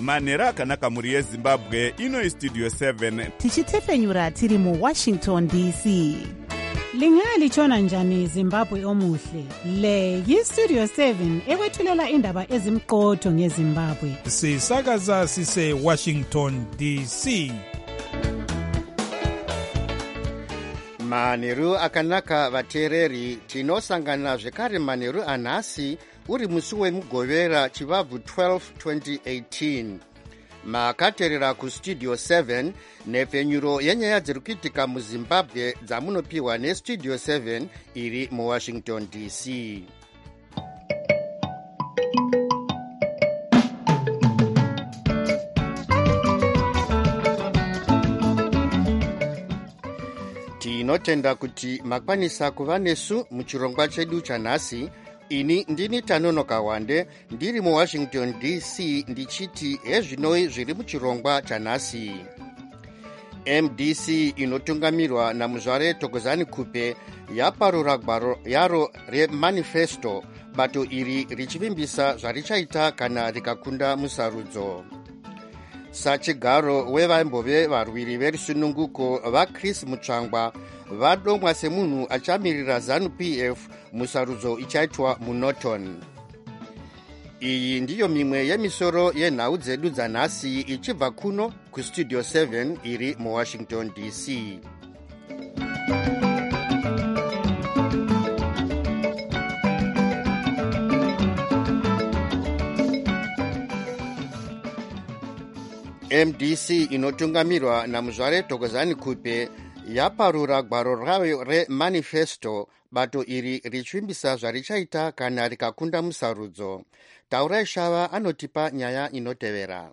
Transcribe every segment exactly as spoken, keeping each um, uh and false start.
manhero akanaka mhuri yezimbabwe. Ino istudio seven tichitefenyura tiri muwashington D C. Lingalitshona njani Zimbabwe omuhle? Le yistudio seven ekwethulela indaba ezimqotho ngeZimbabwe. Sisakaza sise Washington D C. Manheru akanaka vateereri, tinosangana zvekare manheru anhasi uri musi wemugovera chivabvu twelve twenty eighteen. Makateerera kustudio seven, nhepfenyuro yenyaya dziri kuitika muzimbabwe dzamunopiwa nestudio seven iri muwashington D C. Tinotenda kuti makwanisa kuva nesu muchirongwa chedu chanhasi. Ini ndini Tanonoka Wande, ndiri muwashington D C, ndichiti hezvinoi zviri muchirongwa chanhasi. M D C inotungamirwa namuzvare Thokozani Kupe yaparura gwaro yaro remanifesto, bato iri richivimbisa zvarichaita kana rikakunda musarudzo. Sachigaro wevaimbove varwiri verusununguko vaChris Mutsvangwa vadomwa semunhu achamirira ZANU P F musarudzo ichaitwa muNorton. Iyi ndiyo mimwe yemisoro yenhau dzedu dzanhasi ichibva kuno kustudio seven iri muwashington D C. M D C inotungamirwa namuzvare Thokozani Kupe yaparura gwaro rayo remanifesto, bato iri richivimbisa zvarichaita kana rikakunda musarudzo. Taurai Shava anotipa nyaya inotevera.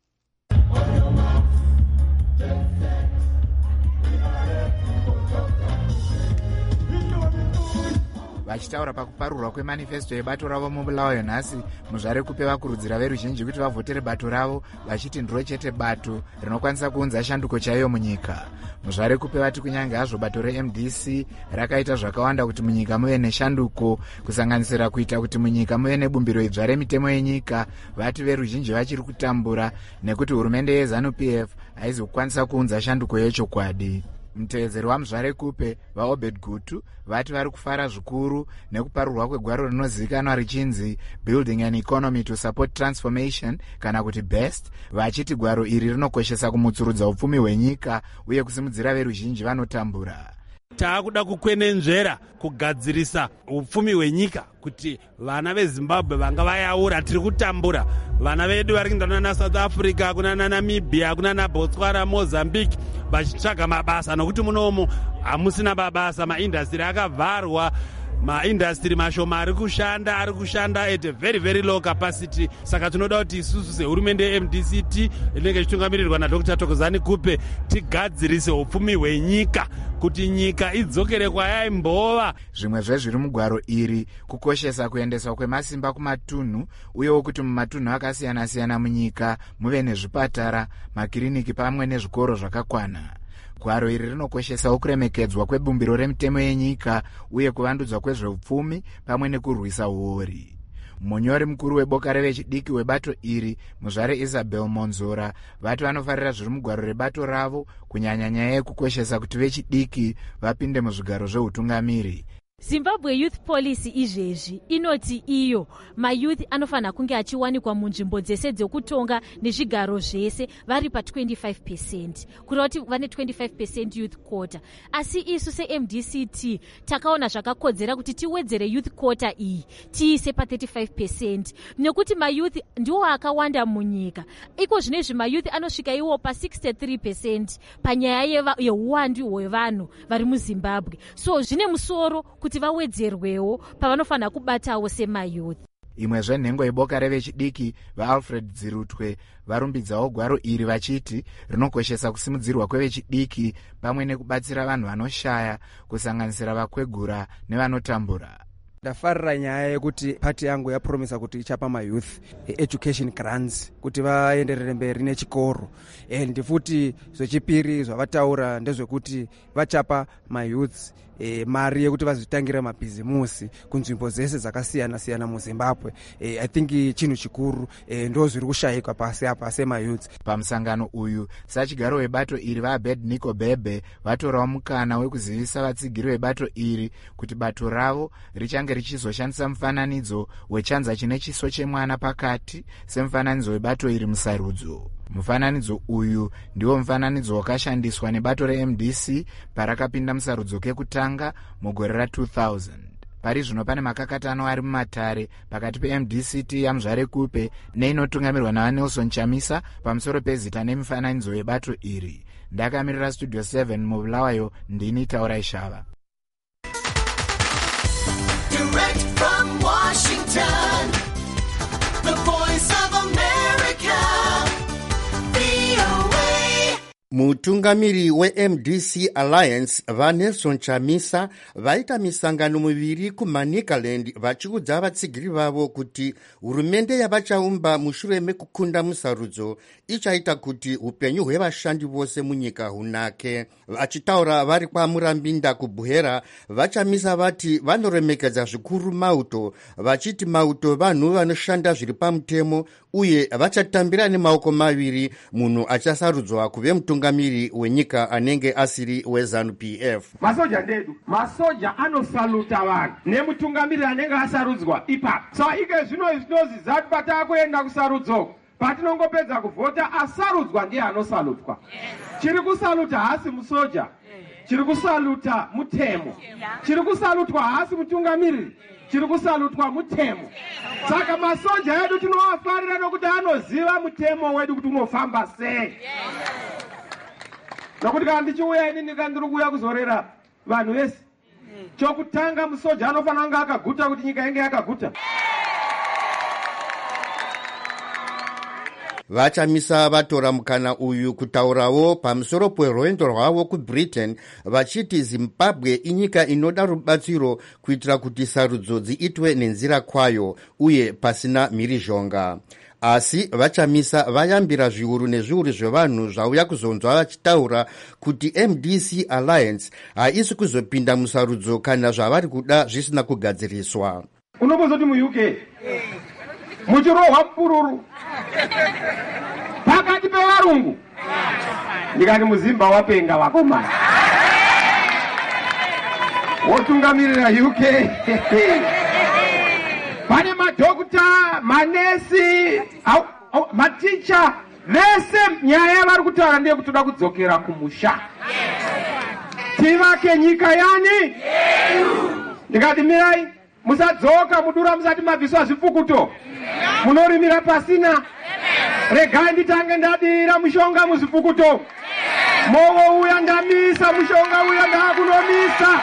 Vachitaura pakuparurwa kwemanifesto yebato ravo mubulawayo nhasi, muzvare Kupe vakurudzira veruzhinji kuti vavhotere bato ravo, vachiti ndiro chete bato rinokwanisa kuunza shanduko chaiyo munyika. Muzvare Kupe vati kunyange hazvo bato reM D C rakaita zvakawanda kuti munyika muve neshanduko, kusanganisira kuita kuti munyika muve nebumbiro idzva remitemo yenyika, vati veruzhinji vachiri kutambura nekuti hurumende yeZANU P F haizi kukwanisa kuunza shanduko yechokwadi. Mutevedzeri wamuzvare Kupe vaObed Gutu vati vari kufara zvikuru nekuparurwa kwegwaro rinozivikanwa richinzi Building an Economy to Support Transformation kana kuti BEST, vachiti gwaro iri rinokoshesa kumutsurudza upfumi hwenyika uye kusimudzira veruzhinji vanotambura. Taakuda kukwenenzvera kugadzirisa upfumi hwenyika kuti vana veZimbabwe vanga vayaura tiri kutambura. Vana vedu vari kuenda kuna South Africa, kuna Namibia, kuna Botswana, Mozambique vachitsvaga mabasa, nokuti munomu hamusina mabasa, maindastri akavharwa, maindastri mashoma ari kushanda ari kushanda at a very very low capacity. Saka tinoda kuti isusu sehurumende yeM D C T inenge ichitungamirirwa naDr Thokozani Kupe tigadzirise upfumi hwenyika kuti nyika idzokere kwayaimbova. Zvimwe zvezviri mugwaro iri kukoshesa kuendeswa kwemasimba kumatunhu, uyewo kuti mumatunhu akasiyana siyana munyika muve nezvipatara, makiriniki pamwe nezvikoro zvakakwana. Gwaro iri rinokoshesawo kuremekedzwa kwebumbiro remitemo yenyika uye kuvandudzwa kwezveupfumi pamwe nekurwisa uori. Munyori mukuru weboka revechidiki webato iri, muzvare Isabel Monzora, vati vanofarira zviri mugwaro rebato ravo, kunyanya nyaya yekukoshesa kuti vechidiki vapinde muzvigaro zveutungamiri. Zimbabwe Youth Policy izvezvi inoti iyo mayouth anofanira kunge achiwanikwa munzvimbo dzese dzekutonga nezvigaro zvese vari pa twenty-five percent, kuroti vane twenty-five percent youth quota. Asi isu seM D C T takaona zvakakodzera kuti tiwedzere youth quota iyi tiise pa thirty-five percent, nekuti mayouth ndiwo akawanda munyika. Iko zvinezvi mayouth anosvika iwo pa sixty-three percent panyaya yeuwandu hwevanhu vari muZimbabwe. So zvine musoro kuti vawedzerwewo pavanofanira kubatawo semayouth. Imwe zvenhengo yeboka revechidiki vaAlfred Dzirutwe varumbidzawo gwaro iri vachiti rinokoshesa kusimudzirwa kwevechidiki pamwe nekubatsira vanhu vanoshaya, kusanganisira vakwegura nevanotambura. Ndafarira nyaya yekuti pati yangu yapromisa kuti ichapa mayouth education grants kuti vaenderere mberi nechikoro. And futi zvechipiri zvavataura ndezvekuti vachapa mayouth e, mari yekuti vazvitangira mabhizimusi kunzvimbo dzese dzakasiyana siyana muZimbabwe. e, I think chinhu chikuru e, ndo zviri kushayikwa pasi apa semayouth. Pamusangano uyu sachigaro webato iri vaAbednego Bebe vatorawo mukana wekuzivisa vatsigiri vebato iri kuti bato ravo richange richizoshandisa mufananidzo wechanza chine chiso chemwana pakati semufananidzo webato iri musarudzo. Mufananidzo uyu ndiwo mufananidzo wakashandiswa nebato reM D C parakapinda musarudzo kekutanga mugore ra two thousand. Pari zvino pane makakatano ari mumatare pakati peM D C T yaMzvarekupe neinotungamirwa naVanelson Chamisa pamusoro pezita nemifananidzo yebato iri. Ndakamirira Studio seven mubulawayo ndini Taurai Shava. Direct from Washington, the voice of America, V O A. Mutungamiri weM D C Alliance vaNelson Chamisa vaita misangano miviri kuManicaland vachiudza vatsigiri vavo kuti hurumende yavachaumba mushure mekukunda musarudzo ichaita kuti upenyu hwevashandi vose munyika hunake. Vachitaura vari kwaMurambinda kuBuhera, vaChamisa vati vanoremekedza zvikuru mauto, vachiti mauto vanhu vanoshanda zviri pamutemo uye vachatambira nemaoko maviri munhu achasarudzwa kuve mutungamiri wenyika anenge asiri weZANU P F. Masoja ndedu, masoja anosaluta vanhu nemutungamiri anenge asarudzwa ipapo. So ike zvino zvinozi zati patakuenda kusarudzo patinongopedza kuvhota asarudzwa ndiye anosalutwa. Chiri kusaluta hasi musoja, chiri kusaluta mutemo, chiri kusalutwa hasi mutungamiri, chiri kusalutwa mutemo. Saka masoja edu tinowafarira nokuti anoziva mutemo wedu kuti unofamba sei. Nokuti kana ndichiuya ini ndikandiri kuuya kuzorera vanhu vese, chokutanga musoja anofanira kunge akaguta kuti nyika inge yakaguta. VaChamisa vatora mukana uyu kutaurawo pamusoro pwerwendo rwavo kuBritain, vachiti Zimbabwe inyika inoda rubatsiro kuitira kuti sarudzo dziitwe nenzira kwayo uye pasina mhirizhonga. Asi vaChamisa vayambira zviuru nezviuru zvevanhu zvauya kuzonzwa vachitaura kuti M D C Alliance haisi kuzopinda musarudzo kana zvavari kuda zvisina kugadziriswa. Unobozoti mu-U K muchirohwa pururu pakati pevarungu, ndikati muzimba wapenga vakomana wotungamirira U K. Pane madhokta, manesi, maticha vese nyaya vari kutaura ndeye kuti toda kudzokera kumusha, tivake nyika yani. Ndikati mirai musadzoka mudura musati mabviswa zvipfukuto, munorimira pasina. Regai nditange ndadira mushonga muzvipfukuto, mowo uya ndamisa mushonga uya ndakunomisa.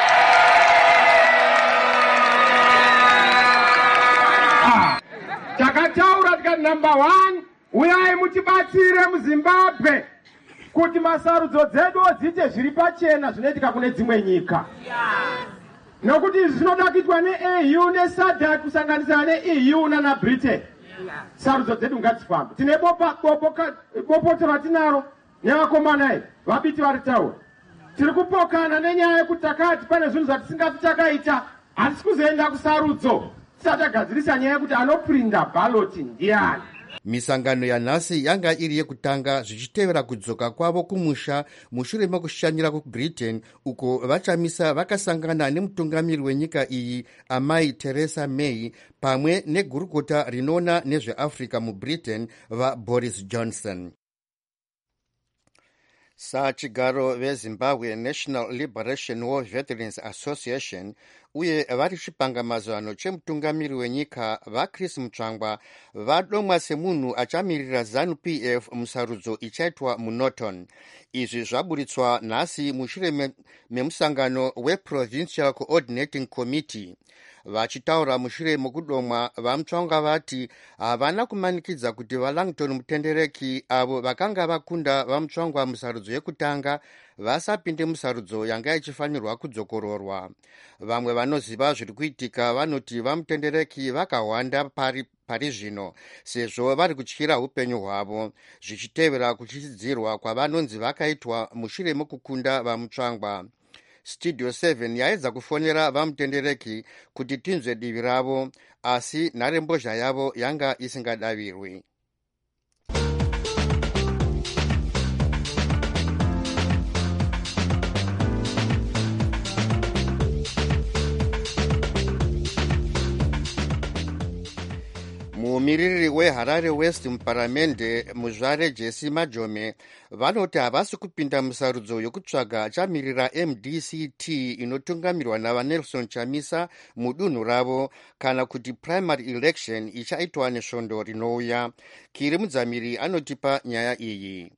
Ah, takataura tikati number one, uyai mutibatsire muZimbabwe kuti masarudzo dzedu dziite zviri pachena zvinoitika kune dzimwe nyika. Nokuti izvi zvinoda kuitwa neA U neSADC kusanganisira neE U nana Britain. Sarudzo dzedu ngadzifambe. Tine bopa bopoto ratinaro nevakomana iyi vabiti vari taura. Tiri kupokana nenyaya yekuti takati pane zvinhu zvatisingafi takaita, hatisi kuzoenda kusarudzo tisati tagadzirisa nyaya yekuti anoprinda ballot ndiani. Misangano yanhasi yanga iri yekutanga zvichitevera kudzoka kwavo kumusha mushure mekushanyira kuBritain, uko vaChamisa vakasangana nemutungamiri wenyika iyi amai Theresa May pamwe negurukota rinoona nezveAfrica muBritain vaBoris Johnson. Sachigaro veZimbabwe National Liberation War Veterans Association uye vari chipangamazano chemutungamiri wenyika vaChris Mutsvangwa vadomwa semunhu achamirira ZANU P F musarudzo ichaitwa muNorton. Izvi zvaburitswa nhasi mushure memusangano weProvincial Coordinating Committee. Vachitaura mushure mokudomwa, vaMutsvangwa vati havana kumanikidza kuti vaLangton Mutendereki avo vakanga vakunda vaMutsvangwa musarudzo yekutanga vasapinde musarudzo yanga ichifanirwa kudzokororwa. Vamwe vanoziva zviri kuitika vanoti vaMutendereki vakahwanda pari pari zvino sezvo vari kutyira upenyu hwavo, zvichitevera kuchidzidzirwa kwavanonzi vakaitwa mushure mokukunda vaMutsvangwa. studio seven yaedza kufonera vamutendereki kuti tinzwe divi ravo, asi nharembozha yavo yanga isingadavirwi. Mumiriri weHarare West muparamende muzvare Jesse Majome vanoti havasi kupinda musarudzo yokutsvaga achamirira M D C T inotungamirwa navaNelson Chamisa mudunhu ravo kana kuti primary election ichaitwa nesvondo rinouya. Kiri Mudzamiri anotipa nyaya iyi.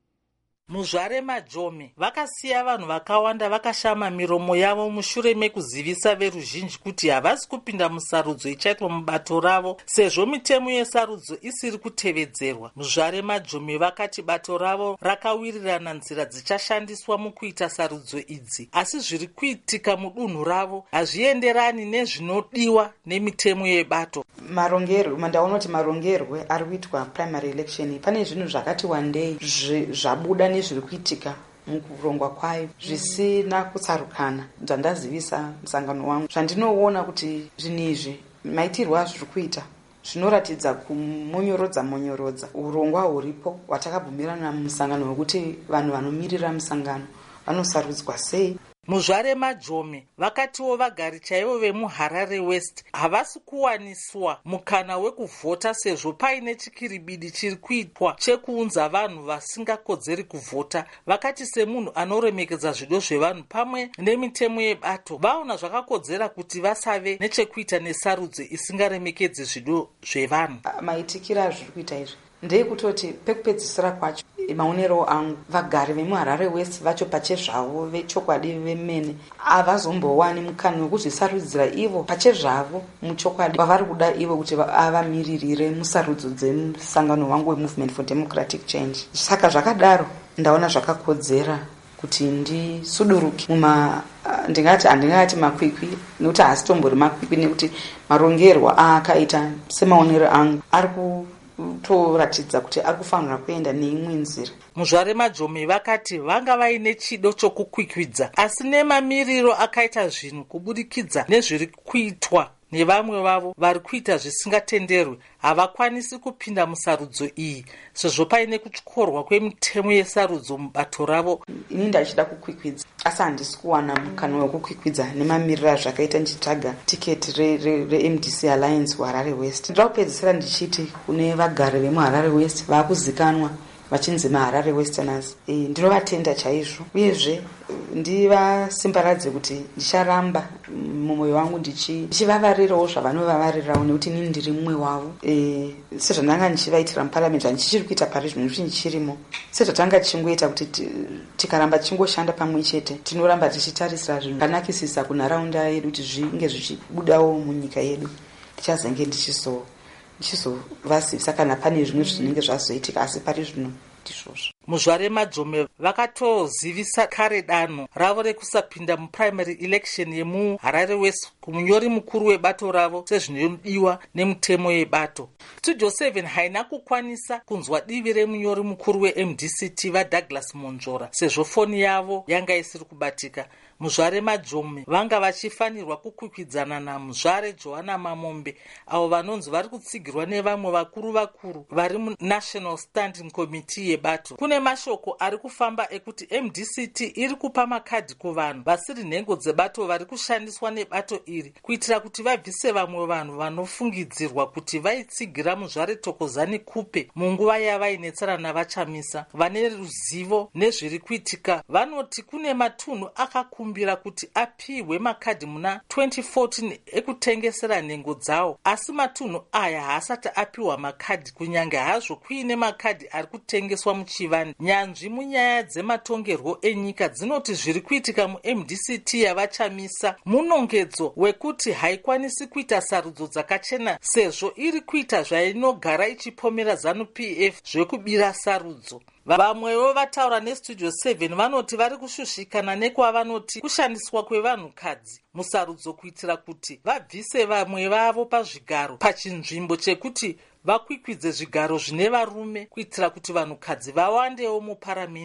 Muzvare Majome vakasiya vanhu vakawanda vakashama miromo yavo mushure mekuzivisa veruzhinji kuti havasi kupinda musarudzo ichaitwa mubato ravo sezvo mitemo yesarudzo isiri kutevedzerwa. Muzvare Majome vakati bato ravo rakawirirana nzira dzichashandiswa mukuita sarudzo idzi, asi zviri kuitika mudunhu ravo hazvienderani nezvinodiwa nemitemo yebato. Marongerwe mandaonoti marongerwe ari kuitwa primary election pane zvinhu zvakati wandei zvabuda nezviri kuitika mukurongwa kwayo zvisina kutsarukana. Zvandazivisa musangano wangu zvandinoona kuti zvinhu izvi maitirwo azviri kuita zvinoratidza kumonyorodza monyorodza urongwa huripo hwatakabvumirana musangano wekuti vanhu vanomirira musangano vanosarudzwa sei. Muzvare Majome vakatiwo vagari chaivo vemuHarare West havasi kuwaniswa mukana wekuvhota sezvo paine chikiribidi chiri kuitwa chekuunza vanhu vasingakodzeri kuvhota. Vakati semunhu anoremekedza zvido zvevanhu pamwe nemitemo yebato vaona zvakakodzera kuti vasave nechekuita nesarudzo isingaremekedzi zvido zvevanhu. Maitikira zviri kuita izvi ndeyekutoti pekupedzisira kwacho maonero angu vagari vemuHarare West vacho pachezvavo vechokwadi vemene havazombowani mukana wekuzvisarudzira ivo pachezvavo muchokwadi wavari kuda ivo kuti avamiririre musarudzo dzemusangano wangu weMovement for Democratic Change. Saka zvakadaro ndaona zvakakodzera kuti ndisuduruke muma ndingati handingati makwikwi nekuti haasi tombori makwikwi nekuti marongerwa aakaita semaonero angu ari ku toratidza kuti ari kufanira kuenda neimwe nzira. Muzvare Majome vakati vanga vaine chido chokukwikwidza asi nemamiriro akaita zvinhu kubudikidza nezviri kuitwa nevamwe vavo vari kuita zvisingatenderwi havakwanisi kupinda musarudzo iyi sezvo paine kutyorwa kwemitemo yesarudzo mubato ravo. Ini ndachida kukwikwidza asi handisi kuwana mukana wekukwikwidza nemamiriro azvakaita ndichitsvaga tiketi reM D C Alliance kuHarare West. Ndira kupedzisira ndichiti kune vagari vemuHarare West vaakuzikanwa vachinzi maHarare Westerners e, ndinovatenda chaizvo uyezve ndivasimbaradze kuti ndicharamba mumwoyo wangu ndichivavarirawo zvavanovavarirawo nekuti inini ndiri mumwe wavo e, sezvandanga ndichivaitira muparamendi handichiri kuita pari zvino nekuti ndichirimo sezvatanga tichingoita kuti tikaramba tichingoshanda pamwe chete tinoramba tichitarisira zvinhu zvakanakisisa kunharaunda yedu kuti zvinge zvichibudawo munyika yedu ndichazenge ndichizo ndichizovazivisa kana pane zvimwe zvinenge zvazoitika asi pari zvino ndizvozvo. Muzvare Majome vakatozivisa kare danho ravo rekusapinda muprimary election yemuHarare West kumunyori mukuru webato ravo sezvinodiwa nemitemo yebato. Studio seven haina kukwanisa kunzwa divi remunyori mukuru weM D C T vaDouglas Monzvora sezvo foni yavo yanga isiri kubatika. Muzvare Majome vanga vachifanirwa kukwikwidzana namuzvare Johanna Mamombe avo vanonzi vari kutsigirwa nevamwe vakuru vakuru vari muNational Standing Committee yebato. Kune mashoko ari kufamba ekuti M D C T iri kupa makadhi kuvanhu vasiri nhengo dzebato vari kushandiswa nebato iri kuitira kuti vabvise vamwe vanhu vanofungidzirwa kuti vaitsigira muzvare Thokozani Kupe munguva yavainetsera navaChamisa. Vane ruzivo nezviri kuitika vanoti kune matunhu akakumbira kuti apiwe makadhi muna twenty fourteen ekutengesera nhengo dzawo asi matunhu aya haasati apiwa makadhi kunyange hazvo kuine makadhi ari kutengeswa muchivani. Nyanzvi munyaya dzematongerwo enyika dzinoti zviri kuitika muM D C T yavaChamisa munongedzo wekuti haikwanisi kuita sarudzo dzakachena sezvo iri kuita zvainogara ichipomera ZANU P F zvekubira sarudzo. Vamwewo vataura neStudio seven vanoti vari kushushikana nekwavanoti kushandiswa kwevanhukadzi musarudzo kuitira kuti vabvise vamwe vavo pazvigaro pachinzvimbo chekuti vakwikwidze zvigaro zvine varume kuitira kuti vanhukadzi vawandewo muparamende.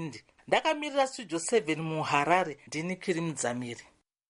ndakamirira studio seven muharare ndini Kiri Mudzamiri.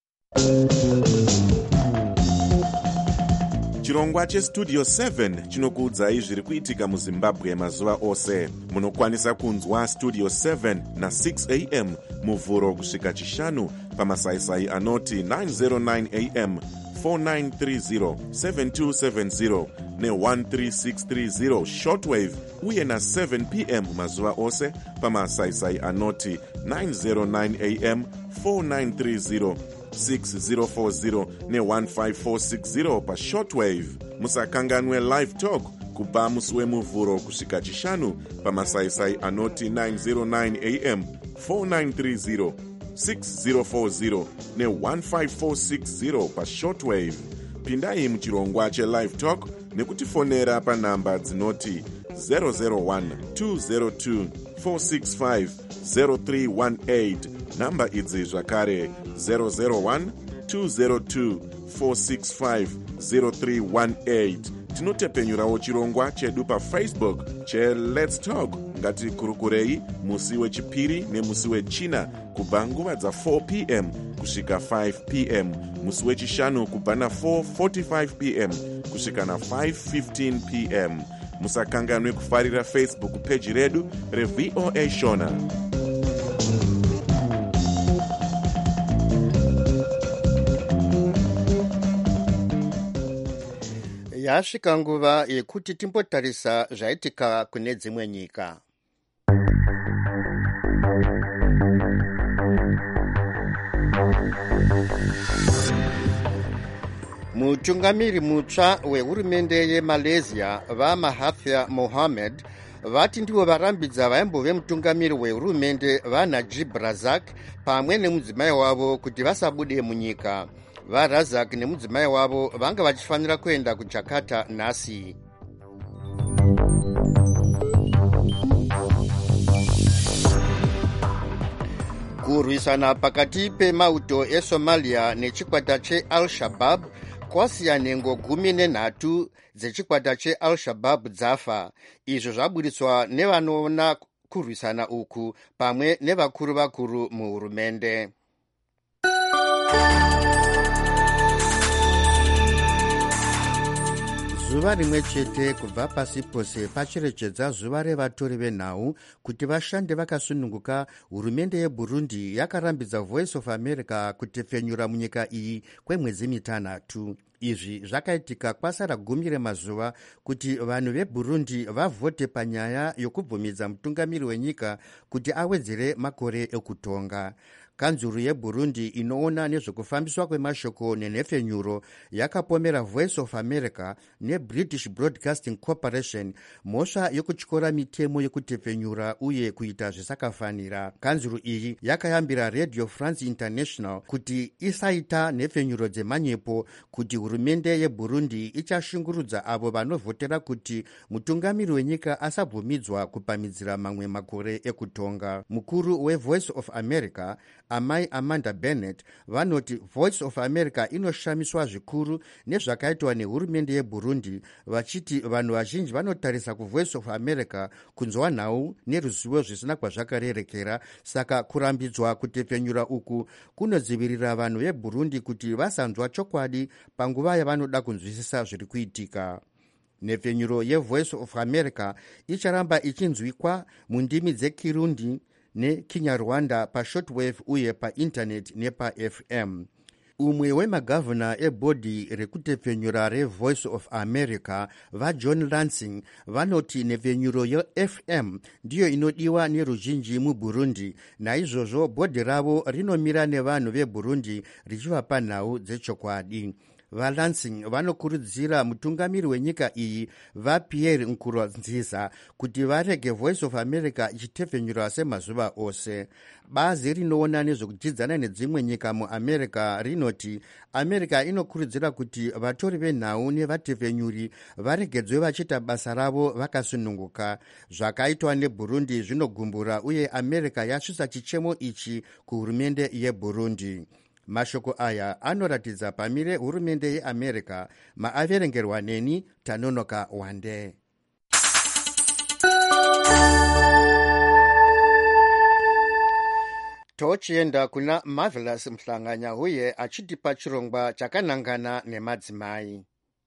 chirongwa chestudio seven chinokuudzai zviri kuitika muzimbabwe mazuva ose. Munokwanisa kunzwa studio seven na six a m muvhuro kusvika chishanu pamasaisai anoti nine oh nine a m, four nine three zero, seven two seven zero ne one three six three zero shortwave, uye na seven p m mazuva ose pamasaisai anoti nine oh nine a m, four nine three zero, six zero four zero ne one five four six zero pa shortwave. Musakanganwe live talk kubva musi wemuvhuro kusvika chishanu pamasaisai anoti nine oh nine a m, four nine three zero, six zero four zero ne one five four six zero pa shortwave. Pindai muchirongwa che-live talk nekutifonera panhamba dzinoti zero zero one two zero two four six five zero three one eight, namba idzi zvakare zero zero one two zero two four six five zero three one eight. Tinotepenyurawo chirongwa chedu pafacebook che-Let's Talk. Ngatikurukurei musi wechipiri nemusi wechina kubva nguva dza four p m kusvika five p m, musi wechishanu kubva na four forty-five p m kusvika na five fifteen p m. Musakanganwe kufarira Facebook page redu reV O A Shona. Yasvika nguva yekuti timbotarisa zvaitika kune dzimwe nyika. Mutungamiri mutsva wehurumende yeMalaysia vaMahathir Mohamad vati ndivo varambidza vaimbove mutungamiri wehurumende vaNajib Razak pamwe nemudzimai wavo kuti vasabude munyika. VaRazak nemudzimai wavo vanga vachifanira kuenda kuJakarta nhasi. Kurwisana pakati pemauto eSomalia nechikwata cheAl-Shabaab kwasiya nhengo gumi nenhatu dzechikwata cheAl-Shabaab dzafa. Izvo zvaburitswa nevanoona kurwisana uku pamwe nevakuru vakuru muhurumende. Zuva rimwe chete kubva pasi pose pacherechedza zuva revatori venhau kuti vashande vakasununguka, hurumende yeBurundi yakarambidza Voice of America kutefenyura munyika iyi kwemwedzi mitanhatu. Izvi zvakaitika kwasara gumi remazuva kuti vanhu veBurundi vavhote panyaya yokubvumidza mutungamiri wenyika kuti awedzere makore ekutonga. Kanzuru yeBurundi inoona nezvekufambiswa kwemashoko nenhefenyuro yakapomera Voice of America neBritish Broadcasting Corporation mhosva yokutyora mitemo yekutefenyura uye kuita zvisakafanira. Kanzuru iyi yakayambira Radio France International kuti isaita nhefenyuro dzemanyepo kuti hurumende yeBurundi ichashungurudza avo vanovhotera kuti mutungamiri wenyika asabvumidzwa kupamidzira mamwe makore ekutonga. Mukuru weVoice of America Amai Amanda Bennett vanoti Voice of America inoshamiswa zvikuru nezvakaitwa nehurumende yeBurundi, vachiti vanhu vazhinji vanotarisa kuVoice of America kunzwa nhau neruzivo zvisina kwazvakarerekera, saka kurambidzwa kutefenyura uku kunodzivirira vanhu veBurundi kuti vasanzwa chokwadi panguva yavanoda kunzwisisa zviri kuitika. Nhefenyuro yeVoice of America icharamba ichinzwikwa mundimi dzeKirundi neKinyarwanda pashortwave uye paintaneti nepaF M. Umwe wemagavana ebhodhi rekutefenyura reVoice of America vaJohn Lansing vanoti nhefenyuro yeF M ndiyo inodiwa neruzhinji muBurundi, naizvozvo bhodhi ravo rinomira nevanhu veBurundi richivapa nhau dzechokwadi. VaLansing vanokurudzira mutungamiri wenyika iyi vaPierre Nkurunziza kuti varege Voice of America ichitefenyura semazuva ose. Bazi rinoona nezvekudyidzana nedzimwe nyika muAmerica rinoti America inokurudzira kuti vatori venhau nevatefenyuri varegedzwe vachiita basa ravo vakasununguka. Zvakaitwa neBurundi zvinogumbura uye America yasvisa chichemo ichi kuhurumende yeBurundi. Mashoko aya anoratidza pamire hurumende yeAmerica maaverengerwa neni Tanonoka Wande. tochienda kuna Marvelous Mhlanganya huye achitipa chirongwa chakanangana nemadzimai.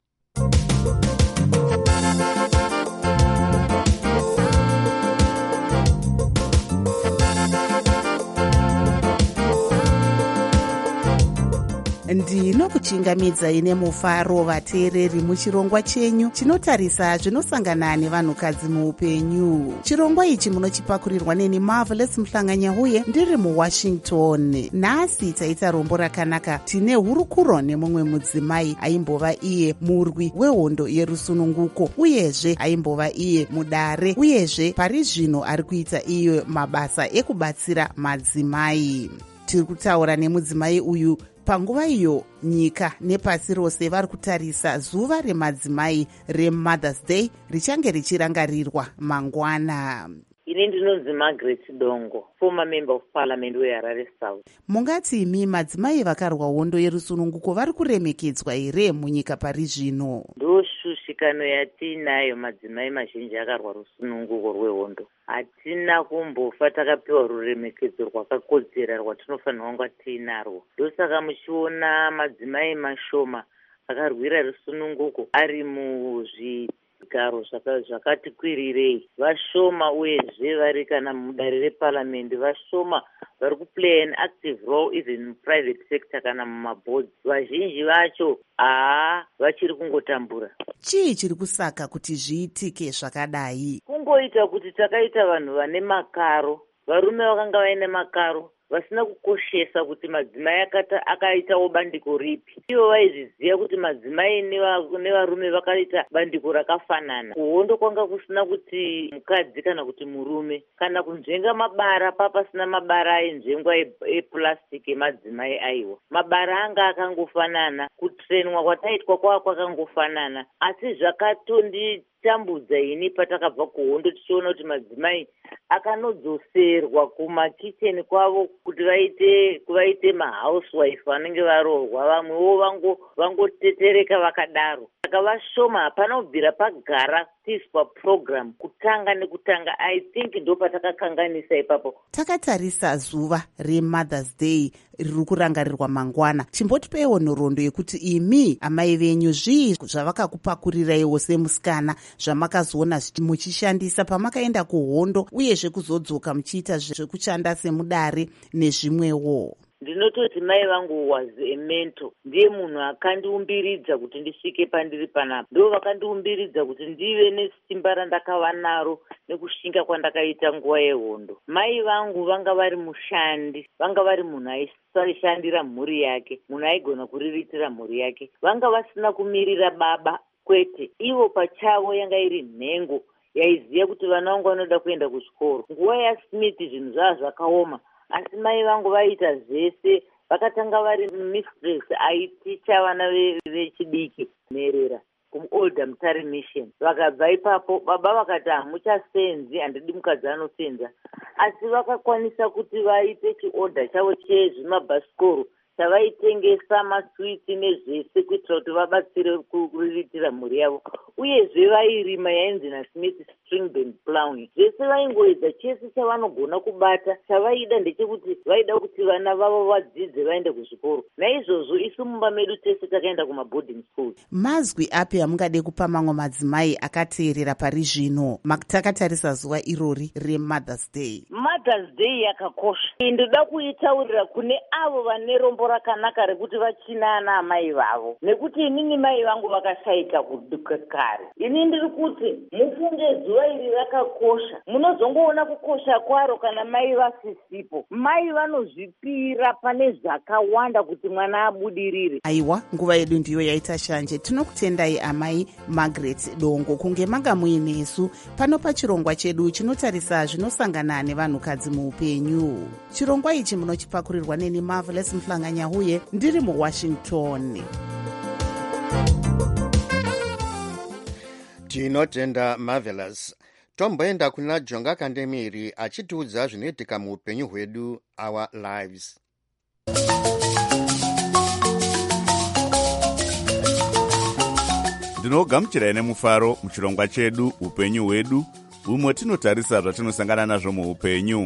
ndinokuchingamidzai nemufaro vateereri muchirongwa chenyu chinotarisa zvinosangana nevanhukadzi muupenyu. chirongwa ichi munochipakurirwa neni Marvelous Mhlanganya huye ndiri muwashington. nhasi taita rombo rakanaka. tine hurukuro nemumwe mudzimai aimbova iye murwi wehondo yerusununguko uyezve aimbova iye mudare uyezve pari zvino ari kuita iyo mabasa ekubatsira madzimai. tiri kutaura nemudzimai uyu panguva iyo nyika nepasi rose vari kutarisa zuva remadzimai reMother's Day richange richirangarirwa mangwana. Ini ndinonzi Margaret Dongo, former member of parliament weHarare South. Mungati imi madzimai vakarwa hondo yerusununguko vari kuremekedzwa here munyika pari zvino? Ndoshushikano yatinayo madzimai mazhinji akarwa rusununguko rwehondo. Hatina kumbofa takapiwa ruremekedzo rwakakodzera rwatinofanirwa kunga tinarwo. Ndosaka muchiona madzimai mashoma akarwira rusununguko ari muzvi garo zvakati kwirirei vashoma uyezve vari kana mudare reparliament vashoma vari kuplay an active role even muprivate sector kana mumaboards. Vazhinji vacho haa vachiri kungotambura. Chii chiri kusaka kuti zviitike zvakadai? Kungoita kuti takaita vanhu vane makaro, varume vakanga vaine makaro vasina kukoshesa kuti madzimai akaitawo bandiko ripi. Ivo vaizviziva kuti madzimai nevarume vakaita bandiko rakafanana. Kuhondo kwanga kusina kuti mukadzi kana kuti murume, kana kunzvenga mabara papasina mabara ainzvengwa epurasitiki emadzimai aiwa. Mabara anga akangofanana, kutrenwa kwataitwa kwava kwakangofanana, asi zvakatondi tambudza ini patakabva kuhondo tichiona kuti madzimai akanodzoserwa kumakicheni kwavo kuti vaite vaite mahousewife vanenge varohwa, vamwewo vango vangotetereka vakadaro. Saka vashoma hapana kubvira pagara tiswa program kutanga nekutanga. I think ndo patakakanganisa ipapo. Takatarisa zuva reMother's Day riri kurangarirwa mangwana. Chimbotipeiwo nhoroondo yekuti imi amai venyu zvii zvavakakupakurirawo semusikana zvamakazoona muchishandisa pamakaenda kuhondo uyezve kuzodzoka muchiita zvekushanda semudare nezvimwewo? Ndinototi mai vangu was a mentor. Ndiye munhu akandiumbiridza kuti ndisvike pandiri panapa. Ndo vakandiumbiridza kuti ndive nesimba randakava naro nekushinga kwandakaita nguva yehondo. Mai vangu vanga vari mushandi, vanga vari munhu aishandira mhuri yake, munhu aigona kuriritira mhuri yake. Vanga vasina kumirira baba kwete. Ivo pachavo yanga iri nhengo yaiziva kuti vana vangu vanoda kuenda kuchikoro. Nguva yaSmith zvinhu zvava zvakaoma. Asi mai vangu vaita zvese, vakatanga vari mistress aiticha vana vechidiki merera kuolder Mutare mission. Vakabva ipapo baba vakati hamuchasenzi, handidi mukadzi anosenza. Asi vakakwanisa kuti vaite chiorder chavo chezvimabhasikoro chavaitengesa maswiti nezvese kuitira kuti vabatsire kuriritira mhuri yavo. Uyezve vairima yainzi naSmith string band plowing. Zvese vaingoedza chese chavanogona kubata. Chavaida ndechekuti vaida kuti vana vavo vadzidze vaende kuzvikoro. Naizvozvo isu mumba medu tese takaenda kumaboarding schools. Mazwi api amungade kupa mamwe madzimai akateerera pari zvino takatarisa zuva irori reMother's Day? Mother's Day yakakosha. Ndoda kuitaurira kune avo vane rombo rakanaka rekuti vachinana amai vavo, nekuti inini mai vangu vakashaika kuduka kare. Ini ndiri kuti mufunge zuva iri rakakosha. Munozongoona kukosha kwaro kana mai vasisipo. Mai vanozvipira pane zvakawanda kuti mwana abudirire. Aiwa, nguva yedu ndiyo yaita shanje. Tinokutendai amai Margaret Dongo kunge manga muinesu pano pachirongwa chedu chinotarisa zvinosangana nevanhukadzi muupenyu. Chirongwa ichi munochipakurirwa neni Marvelous Mhlanganya huye ndiri muWashington. Tinotenda Marvelous. Tomboenda kuna Jonga Kandemiri achitiudza zvinoitika muupenyu hwedu, our lives. Ndinogamuchirai nemufaro muchirongwa chedu upenyu hwedu, umwe tinotarisa zvatinosangana nazvo muupenyu.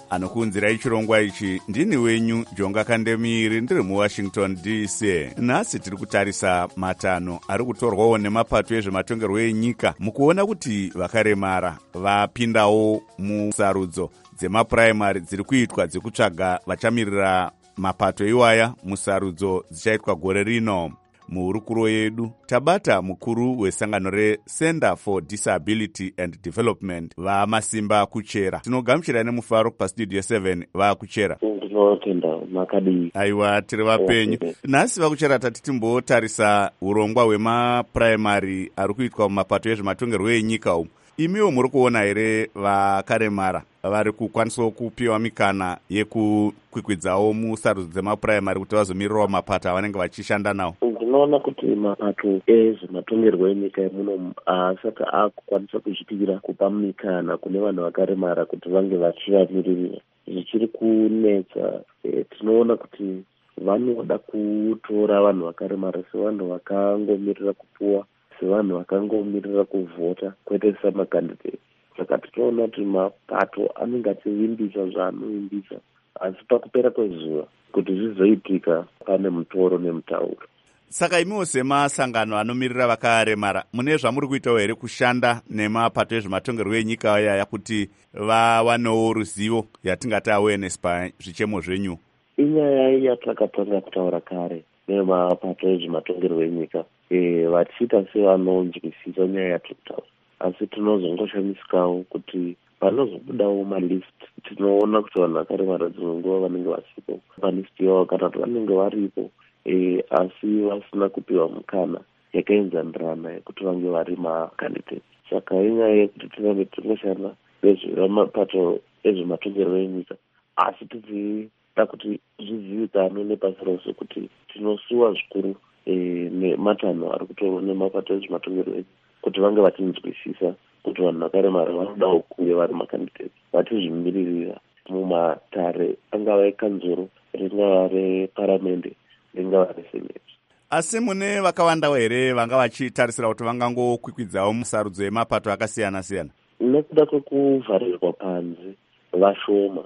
anokuunzirai chirongwa ichi ndini wenyu jonga kandemiri ndiri muwashington D C. Nhasi tiri kutarisa matanho ari kutorwawo nemapato ezvematongerwo enyika mukuona kuti vakaremara vapindawo musarudzo dzemapuraimari dziri kuitwa dzekutsvaga vachamirira mapato iwaya musarudzo dzichaitwa gore rino. Muhurukuro yedu tabata mukuru wesangano reCenter for Disability and Development vaMasimba Kuchera. Tinogamuchira nemufaro pastudio seven vakuchera. Ndinotenda makadii. Aiwa, tiri vapenyu. Nhasi vakuchera tati timbotarisa urongwa hwemapuraimari ari kuitwa mumapato ezvematongerwo enyika umu. Imiwo muri kuona here vakaremara vari kukwanisawo kupiwa mikana yekukwikwidzawo musarudzo dzemapuraimari kuti vazomirirawo mapato avanenge vachishanda nawo? Ndinoona kuti mapato ezvematongerwo enyika muno haasati akukwanisa kuzvipira kupa mikana kune vanhu vakaremara kuti vange vachivamiririra. Zvichiri kunetsa, e, tinoona kuti vanoda kutora vanhu vakaremara sevanhu vakangomirira kupuwa, sevanhu vakangomirira kuvhota kwete samakandidate. Saka tinoona kuti mapato anenge achivimbisa zvaanovimbisa, asi pakupera kwezuva kuti zvizoitika pane mutoro nemutauro. Saka imiwo semasangano anomirira vakaremara mune zvamuri kuitawo here kushanda nemapato ezvematongerwo enyika ayaya kuti vawanewo ruzivo yatingati awareness pazvichemo zvenyu? Inyaya yatakatanga kutaura kare nemapato ezvematongerwo enyika, e, vachiita sevanonzwisisa nyaya yatiri kutaura, asi tinozongoshamisikawo kuti panozobudawo malist tinoona kuti vanhu vakaremara dzimwe nguva vanenge vasipo palist yavo kana kuti vanenge varipo, e, asi vasina kupiwa mukana yakaenzanirana yekuti vange vari makandidate. Saka inyaya yekuti tinenge tingoshanda nezvemapato ezvematongerwo enyika, asi tichida kuti zvizivikanwe nepasi rose kuti tinosuwa zvikuru e, nematanho ari kutorwa nemapato ezvematongerwo enyika kuti vange vachinzwisisa kuti vanhu vakaremara vanodawo kunge vari makandidate, vachizvimiririra mumatare angava ekanzuro, ringava reparamende, ringava reseneti. Asi mune vakawandawo here vanga vachitarisira kuti vangangokwikwidzao musarudzo yemapato akasiyana-siyana? Nekuda kwekuvharirwa panze vashoma,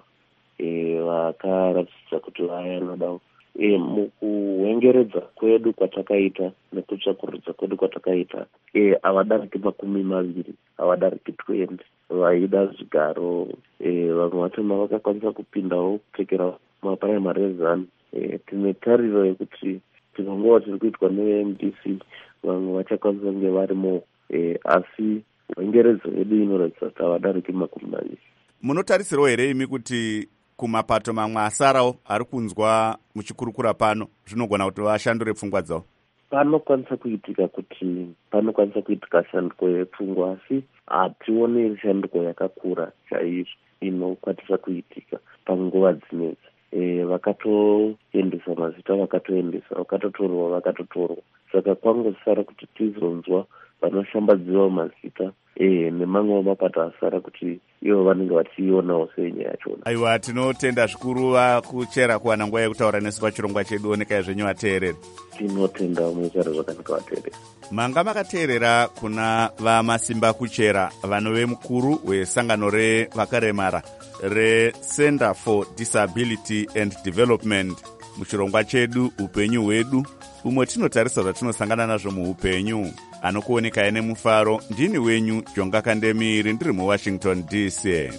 e, vakaratidza kuti vaya vanodawo. E, mukuwengeredza kwedu kwatakaita nekutsvakurudzwa kwedu kwatakaita, e, havadariki makumi maviri, havadariki twenty vaida zvigaro. E, vamwe vatema vakakwanisa kupindawo kupfekera mapuraimari ezanu. E, tine tariro yekuti tinongova tiri kuitwa ne-M D C vamwe vachakwanisa kunge varimo, e, asi wengeredzo yedu inoratidza kuti havadariki makumi maviri. Munotarisirawo here imi kuti kumapato mamwe asarawo ari kunzwa muchikurukura pano zvinogona kuti vashandure pfungwa dzavo? Panokwanisa kuitika kuti panokwanisa kuitika shanduko yepfungwa, asi hatione shanduko yakakura chaizvo inokwanisa kuitika panguva dzinedzi. E, vakatoendesa mazita vakatoendesa, vakatotorwa vakatotorwa. Saka kwangosara kuti tizonzwa vanoshambadziwa mazita, e, nemamwe mapato asara kuti ivo vanenge vachionawo senyaya yachona. Aiwa, tinotenda zvikuru vakuchera kuwana nguva yekutaura nesu pachirongwa chedu. Onekai zvenyu vateereri. Tinotenda muchara zvakanaka vateereri. Manga makateerera kuna vaMasimba Kuchera, vanove mukuru wesangano revakaremara reCenter for Disability and Development muchirongwa chedu upenyu hwedu, umwe tinotarisa zvatinosangana nazvo muupenyu. Anokuonekai nemufaro ndini wenyu Jonga Kandemiri ndiri muWashington D C.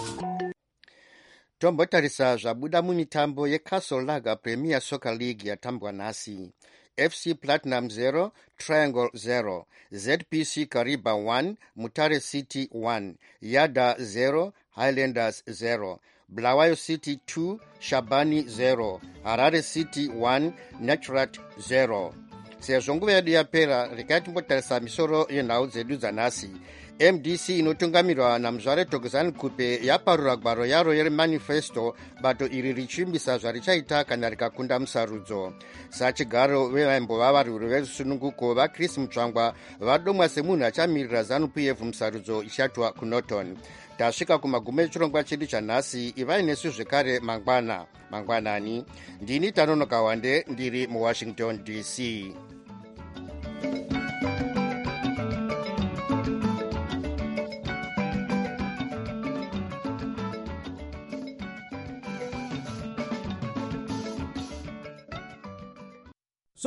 Tombotarisa zvabuda mumitambo yeCastle Lager Premier Soccer League yatambwa nhasi. F C Platinum zero, Triangle zero, Z P C Kariba one, Mutare City one, Yada zero, Highlanders zero, Bulawayo City two, Shabani zero, Harare City one, Naturat zero. Sezvo nguva yedu yapera, regai timbotarisa misoro yenhau dzedu dzanhasi. M D C inotungamirwa naMuzvare Thokozani Kupe yaparura gwaro yaro yemanifesto, bato iri richimbisa zvarichaita kana rikakunda musarudzo. Sachigaro vevaimbova varwiri vesununguko vaChris Mutsvangwa vadomwa semunhu achamirira ZANU-P F musarudzo ichatwa kuNorton. Tasvika kumagumo echirongwa chedu chanhasi. Ivai nesu zvekare mangwana mangwanani. Ndini Tanonoka Wande ndiri muWashington D C.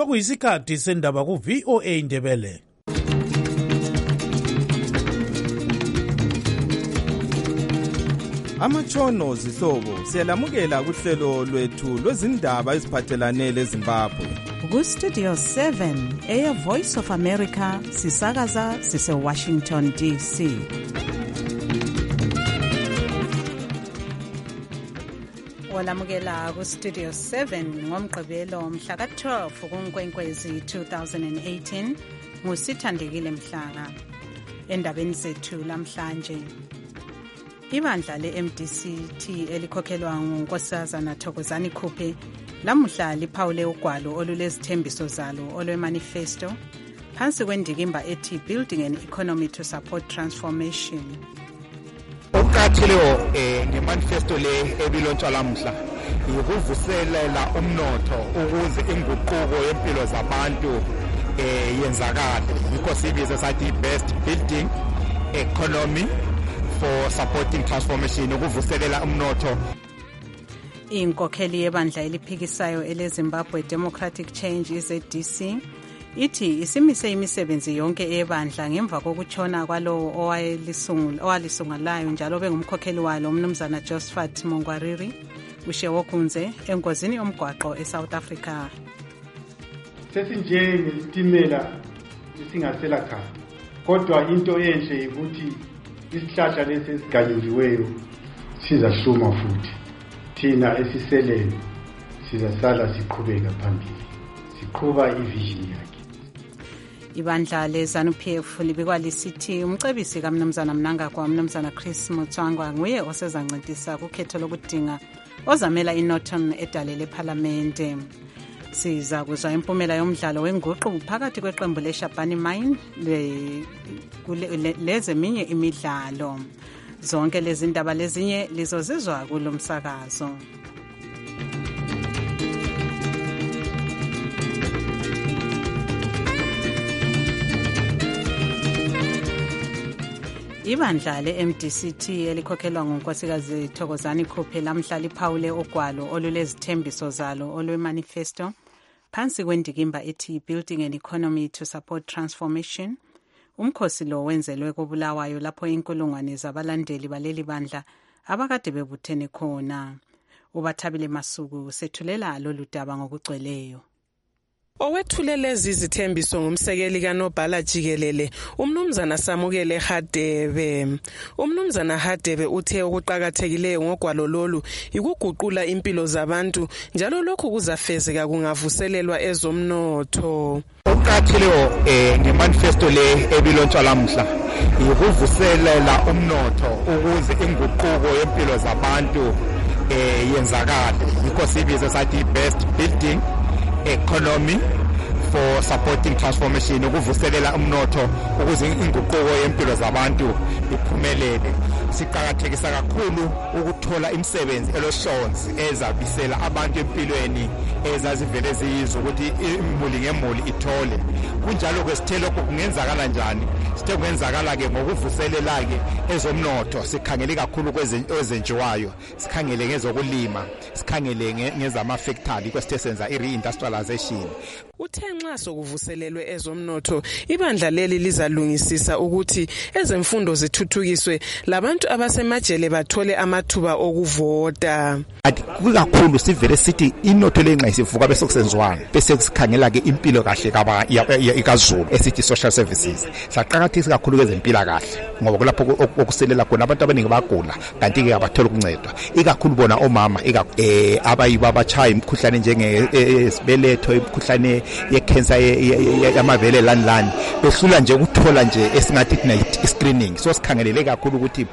sokuyisikhathi sendaba ku-V O A Ndebele. Amatshono zihlobo siyalamukela kuhlelo lwethu lwezindaba eziphathelane leZimbabwe. Ku-Studio seven, Air Voice of America, sisakaza sise-Washington D C. Walamukela ku-Studio seven ngomgqibelo mhla ka-twelve kuNkwenkwezi two thousand eighteen, nguSithandekile Mhlanga. Endabeni zethu lamhlanje, ibandla le-M D C T elikhokhelwa nguNkosazana Thokozani Khuphe lamuhla liphawule ugwalo olulezithembiso zalo olwe-manifesto phansi kwendikimba ethi Building an Economy to Support Transformation. Okuqakathekileyo eh ngemanifesto le ebilontshwa lamuhla ukuvuselela umnotho ukuze inguquko yempilo zabantu eh yenzakale, yikho sibiza sathi best building economy for supporting transformation, ukuvuselela umnotho. Inkokheli yebandla eliphikisayo eleZimbabwe Democratic Change Z D C ithi isimise imisebenzi yonke eyebandla ngemva kokutshona kwalowo owalisungulayo njalo bengumkhokheli walo umnumzana Josephat Mongwariri Ushewokunze engozini yomgwaqo eSouth Africa. Sesinjengesitimela esingasela khaya, kodwa into enhle ukuthi isihlahla lesi esiganyiziweyo sizahluma futhi. Thina esiseleyo sizasala siqhubeka phambili, siqhuba ivision yakhe. Ibandla le-ZANU-P F libikwa lisithi umcebisi kaMnumzana Mnangagwa uMnumzana Chris Mutswangwa nguye osezancedisa kukhetho lokudinga ozamela iNorton edale lephalamende. Siza kuzwa impumela yomdlalo wenguqu phakathi kweqembu leShabani Mine lezeminye imidlalo. Zonke lezi ndaba lezinye lizozizwa kulo msakazo. Ibandla le-M D C T elikhokhelwa nguNkosikazi Thokozani Khuphe lamhla liphawule ugwalo olulezithembiso zalo olwe-manifesto phansi kwendikimba ethi Building an Economy to Support Transformation. Umkhosi lo wenzelwe koBulawayo lapho inkulungwane zabalandeli baleli bandla abakade bebuthene khona. Ubathabile Masuku sethulela lolu daba ngokugcweleyo. Owethule lezi zithembiso ngumsekeli kaNobhala Jikelele umnumzana Samukele Hadebe. Umnumzana Hadebe uthe okuqhakathekileyo ngogwalo lolu ikuguqula impilo zabantu njalo lokhu kuzafezeka kungavuselelwa ezomnotho. Okuqakathekileyo eh ngemanifesto le ebilontshwa lamuhla ukuvuselela umnotho ukuze inguquko yempilo zabantu eh yenzakale, yikho sibiza sathi best building economy for supporting transformation, ukuvuselela umnotho ukuze inguquko yempilo zabantu iphumelele. Siqhakathekisa kakhulu ukuthola imisebenzi elohlonzi ezabisela abantu empilweni ezazivele ziyizwe ukuthi imuli ngemuli ithole. Kunjalo kwesithelo kungenzakala njani? Sithe kwenzakala ke ngokuvuselela ke ezomnotho. Sikhangele kakhulu kwezenjiwayo, sikhangele ngezokulima, sikhangele ngezama factory kwesithe senza i-reindustrialization. Uthe nxa sokuvuselelwe ezomnotho ibandla leli lizalungisisa ukuthi ezemfundo zithuthukiswe labantu abasemajele bathole amathuba okuvota. Kukakhulu sivele sithi inotho lenxa isivuka bese kusenziwana bese kusikhangela ke impilo kahle kaba ikaZulu esithi social services. Saqhakathisa kakhulu kwezempila kahle ngoba kulapho okuselela khona abantu abaningi bagula kanti ke abathola ukuncedwa, ikakhulu bona omama eh abayiba abachaya imikhuhlane njenge esibeletho, imikhuhlane ye-cancer yamavele lani lani behlula nje ukuthola nje esingathi kuna screening. So sikhangelele kakhulu ukuthi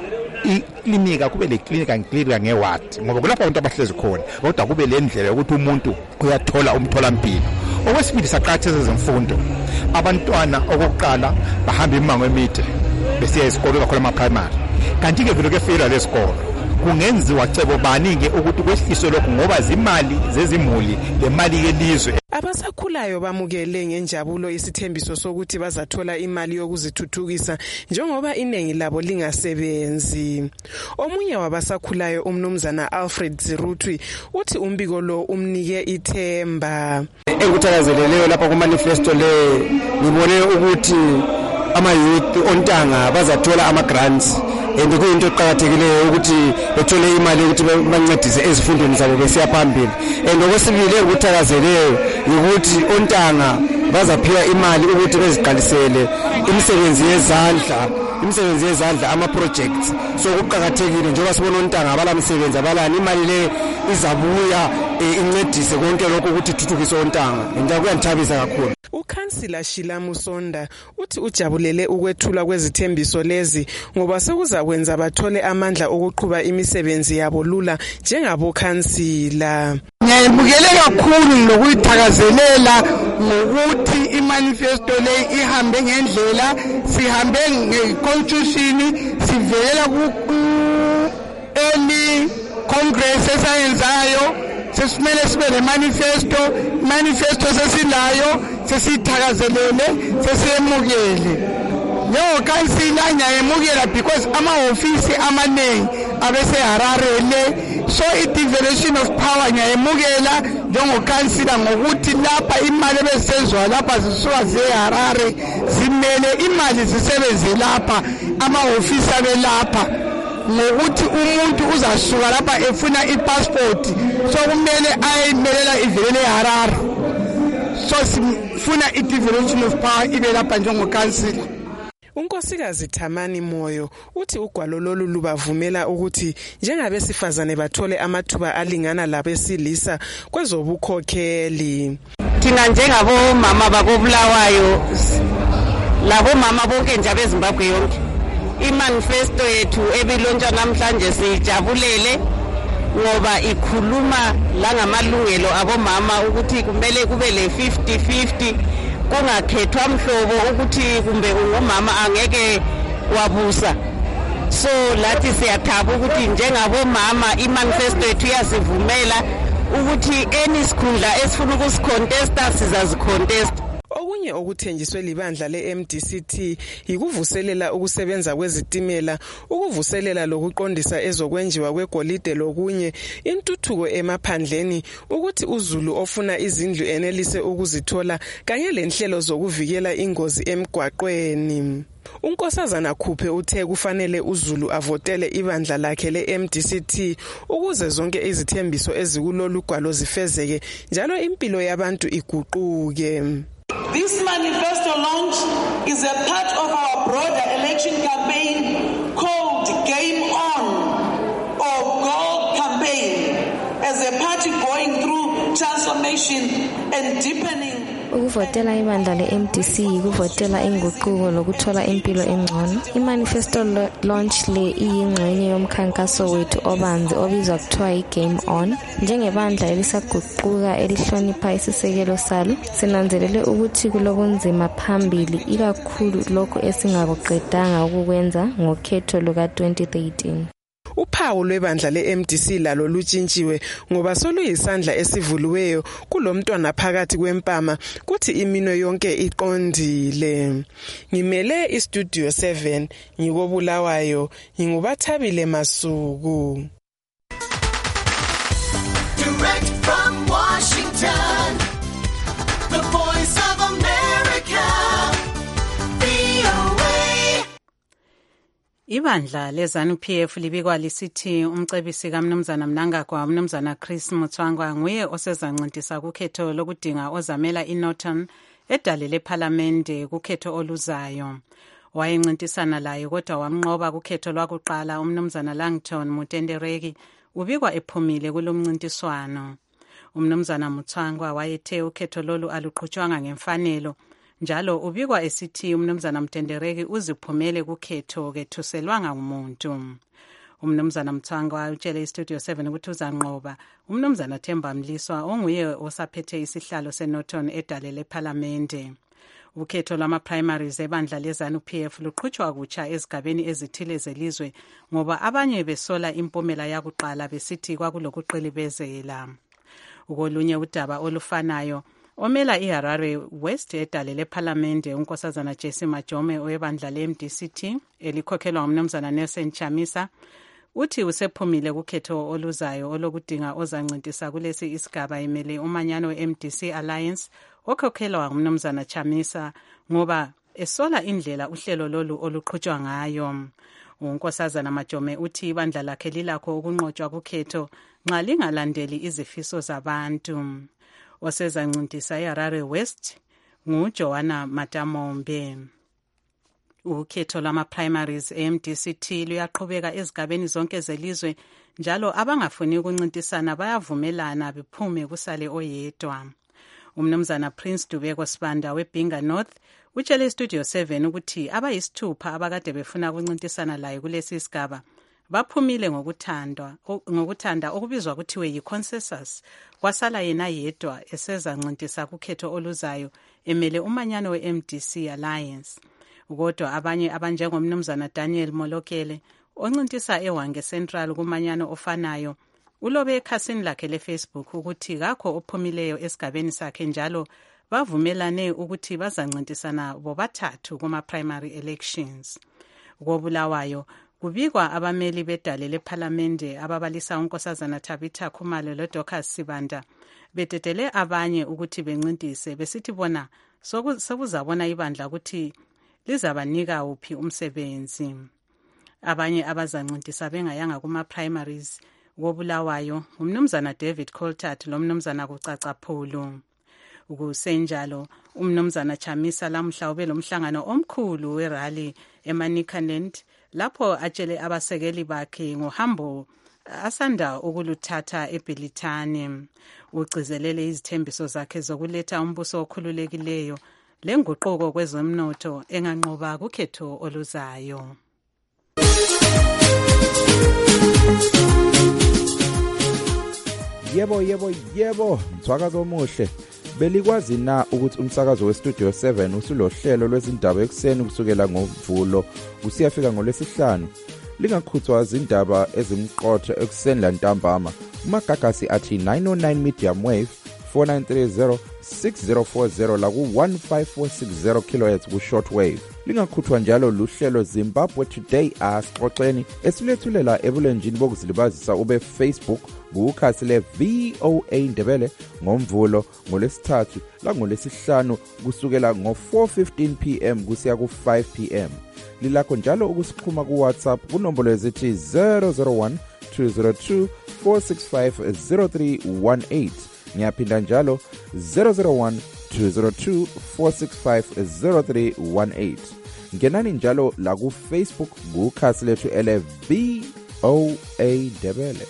iklinika kube le klinika ngiklinika ngeward ngoba kulapho abantu abahlezi khona, kodwa kube le ndlela yokuthi umuntu uyathola umtholampilo. Okwesibili saqhathisa ezemfundo, abantwana okokuqala bahamba imango emide besiya esikole kakhulu ama-primary, kanti ke vele kefeyila lesikolo kungenziwa cebo baningi ukuthi kwehliswe lokhu ngoba zimali zezimuli le mali yelizwe. Abasakhulayo bamukele ngenjabulo isithembiso sokuthi bazathola imali yokuzithuthukisa njengoba iningi labo lingasebenzi. Omunye wabasakhulayo umnumzana Alfred Zirutwi uthi umbiko lo umnike ithemba. Engikuthakazeleleyo lapha ku manifesto le ngibone ukuthi ama youth ontanga bazathola ama grants and kuyinto eqhakathekileyo ukuthi bethole imali ukuthi bancedise ezifundweni zabo besiya phambili. And okwesibili engikuthakazeleleyo ukuthi ontanga bazaphiwa imali ukuthi beziqalisele imisebenzi yezandla imisebenzi yezandla ama projects. So kuqhakathekile njengoba sibona ontanga abala imisebenzi abalani imali le izabuya incedise konke lokho ukuthi thuthukise ontanga. Into kuyanthabisa kakhulu. Ukhansila Shila Musonda uthi ujabulele ukwethula kwezithembiso lezi ngoba sekuzakwenza bathole amandla okuqhuba imisebenzi yabo lula njengabo khansila. Ngiyabukele kakhulu lokuyithakazelela ngokuthi imanifesto le ihambe ngendlela sihambe ngeconstitution sivelela ku early congress esayenzayo sesimele sibe nemanifesto manifesto sesilayo sesithakazelele sesiyemukele yo kansila nyayemukela because ama-ofisi amaningi abese Harare le so i-devolution of power nyayemukela njengokansila ngokuthi lapha imali ebesenzwa lapha zisuka ze-Harare zimele imali zisebenze lapha ama-ofisi abe lapha ngokuthi umuntu uzasuka lapha efuna ipassport so kumele ayimelela ivele eHarare so sifuna i-devolution of power ibe lapha njengokansila. Unkosikazi Thamani Moyo uthi ugwalo lolu lubavumela ukuthi njengabesifazane bathole amathuba alingana labesilisa kwezobukhokheli. Thina njengabo mama bakobulawayo labo mama bonke nje abeZimbabwe yonke imanifesto yethu ebilontsha namhlanje sijabulele ngoba ikhuluma la ngamalungelo abomama ukuthi kumele kube le fifty fifty kungakhethwa mhlobo ukuthi kumbe ungumama angeke wabusa. So lathi siyathaba ukuthi njengabomama imanifesto yethu yasivumela ukuthi any sikhundla esifuna ukusicontesta sizazicontesta. Okunye okuthenjiswe libandla le-M D C T yikuvuselela ukusebenza kwezitimela, ukuvuselela lokuqondisa ezokwenjiwa kwegolide lokunye, intuthuko emaphandleni, ukuthi uZulu ofuna izindlu enelise ukuzithola kanye lenhlelo zokuvikela ingozi emgwaqweni. Unkosazana Khuphe uthe kufanele uZulu avotele ibandla lakhe le-M D C T ukuze zonke izithembiso ezikulolu gwalo zifezeke njalo impilo yabantu iguquke. This manifesto launch is a part of our broader election campaign called Game On or Gold Campaign as a party going through transformation and deepening. Ukuvotela ibandla le-M D C ukuvotela inguquko lokuthola impilo engcono. I-manifesto launch le iyingxenye yomkhankaso wethu obanzi obizwa kuthiwa i-Game On. Njengebandla elisaguquka elihlonipha isisekelo salo, sinanzelele ukuthi kulobunzima phambili ikakhulu lokho esingakuqedanga ukukwenza ngokhetho luka twenty thirteen. Uphawu lwebandla le-M D C lalo lutshintshiwe ngoba soluyisandla esivuliweyo kulomntwana phakathi kwempama kuthi imino yonke iqondile. Ngimele iStudio seven ngikobulawayo ngingubathabile Masuku. Direct from Washington, the Voice of America, V O A. Ibandla leZANU-P F libikwa lisithi umcebisi kaMnumzana Mnangagwa uMnumzana Chris Mutswangwa nguye osezancintisa kukhetho lokudinga ozamela iNorton edale lePhalamende kukhetho oluzayo. Wayencintisana laye kodwa wamnqoba kukhetho lwakuqala uMnumzana Langton Mutendereki ubikwa ephumile kulomncintiswano. UMnumzana Mutswangwa wayethe ukhetho lolu aluqhutshwanga ngemfanelo njalo ubikwa esithi uMnumzana Mtendereki uziphumele kukhetho kethuselwanga umuntu. UMnumzana Mutswangwa utshele iStudio seven ukuthi uzanqoba uMnumzana Themba Mliswa onguye osaphethe isihlalo seNorton edale lePhalamende. Ukhetho lwama-primaries ebandla leZANU-P F luqhutshwa kutsha ezigabeni ezithile zelizwe ngoba abanye besola impumela yakuqala besithi kwakulokuqilibezela. Ukolunye udaba olufanayo omela iHarare West edale lephalamende unkosazana Jesse Majome webandla le-M D C T elikhokhelwa ngumnumzana Nelson Chamisa uthi usephumile kukhetho oluzayo olokudinga ozancintisa kulesi isigaba emele umanyano we-M D C Alliance okhokhelwa ngumnumzana Chamisa ngoba esola indlela uhlelo lolu oluqhutshwa ngayo. Unkosazana Majome uthi ibandla lakhe lilakho ukunqotshwa kukhetho nxa lingalandeli izifiso zabantu. Osezancintisa iHarare West nguJoanna Matamombe. Ukhetho lwama-primaries e-M D C T luyaqhubeka ezigabeni zonke zelizwe njalo abangafuni ukuncintisana bayavumelana bephume kusale oyedwa. Umnumzana Prince Dubeko Sibanda weBinga North utshele iStudio seven ukuthi abayisithupha abakade befuna ukuncintisana laye kulesi sigaba baphumile ngokuthandwa ngokuthanda okubizwa kuthiwe yi-consensus kwasala yena yedwa esezancintisa kukhetho oluzayo emele umanyano we-M D C Alliance. Kodwa abanye abanjengomnumzana Daniel Molokele oncintisa eWange Central kumanyano ofanayo ulobe ekhasini lakhe leFacebook ukuthi kakho ophumileyo esigabeni sakhe njalo bavumelane ukuthi bazancintisana bobathathu kuma-primary elections. Kobulawayo kubikwa abameli bedale lephalamende ababalisa unkosazana Tabitha Khumalo loDorcas Sibanda betetele abanye ukuthi bencintise besithi bona sokuzabona ibandla ukuthi lizabanika uphi umsebenzi. Abanye abazancintisa bengayanga kuma-primaries kobulawayo umnumzana David Coltart lomnumzana Kucacaphulu. Ukusenjalo umnumzana Chamisa lamhla ube lomhlangano omkhulu werally eManicaland lapho atshele abasekeli bakhe ngohambo asanda ukuluthatha eBhilitane. Ugcizelele izithembiso zakhe zokuletha umbuso okhululekileyo lenguquko kwezomnotho enganqoba kukhetho oluzayo. Yebo yebo yebo mthwakazo omuhle. Belikwazi na ukuthi umsakazo weStudio seven usulohlelo lwezindaba ekseni kusukela ngoMvulo kusiyafika ngolwesihlanu. Lingakhuthwa izindaba ezimqotho ekseni lantambama. Umagagasi athi nine oh nine medium wave four nine three zero six zero four zero la ku one five four six zero kilohertz ku shortwave. Lingakhuthwa njalo luhlelo Zimbabwe Today asixoxeni esilethulela ebulenjini bokuzilibazisa ube Facebook kukhasi le V O A Ndebele ngoMvulo ngolesithathu la ngolesihlanu kusukela ngo four fifteen p m kusiya ku five p m. Lilakho njalo ukusixhuma ku WhatsApp kunombolo ezithi zero zero one two zero two four six five zero three one eight. Ngiyaphinda njalo zero zero one two zero two four six five zero three one eight. Ngenani njalo la ku Facebook kukhasi lethu ele V O A Ndebele.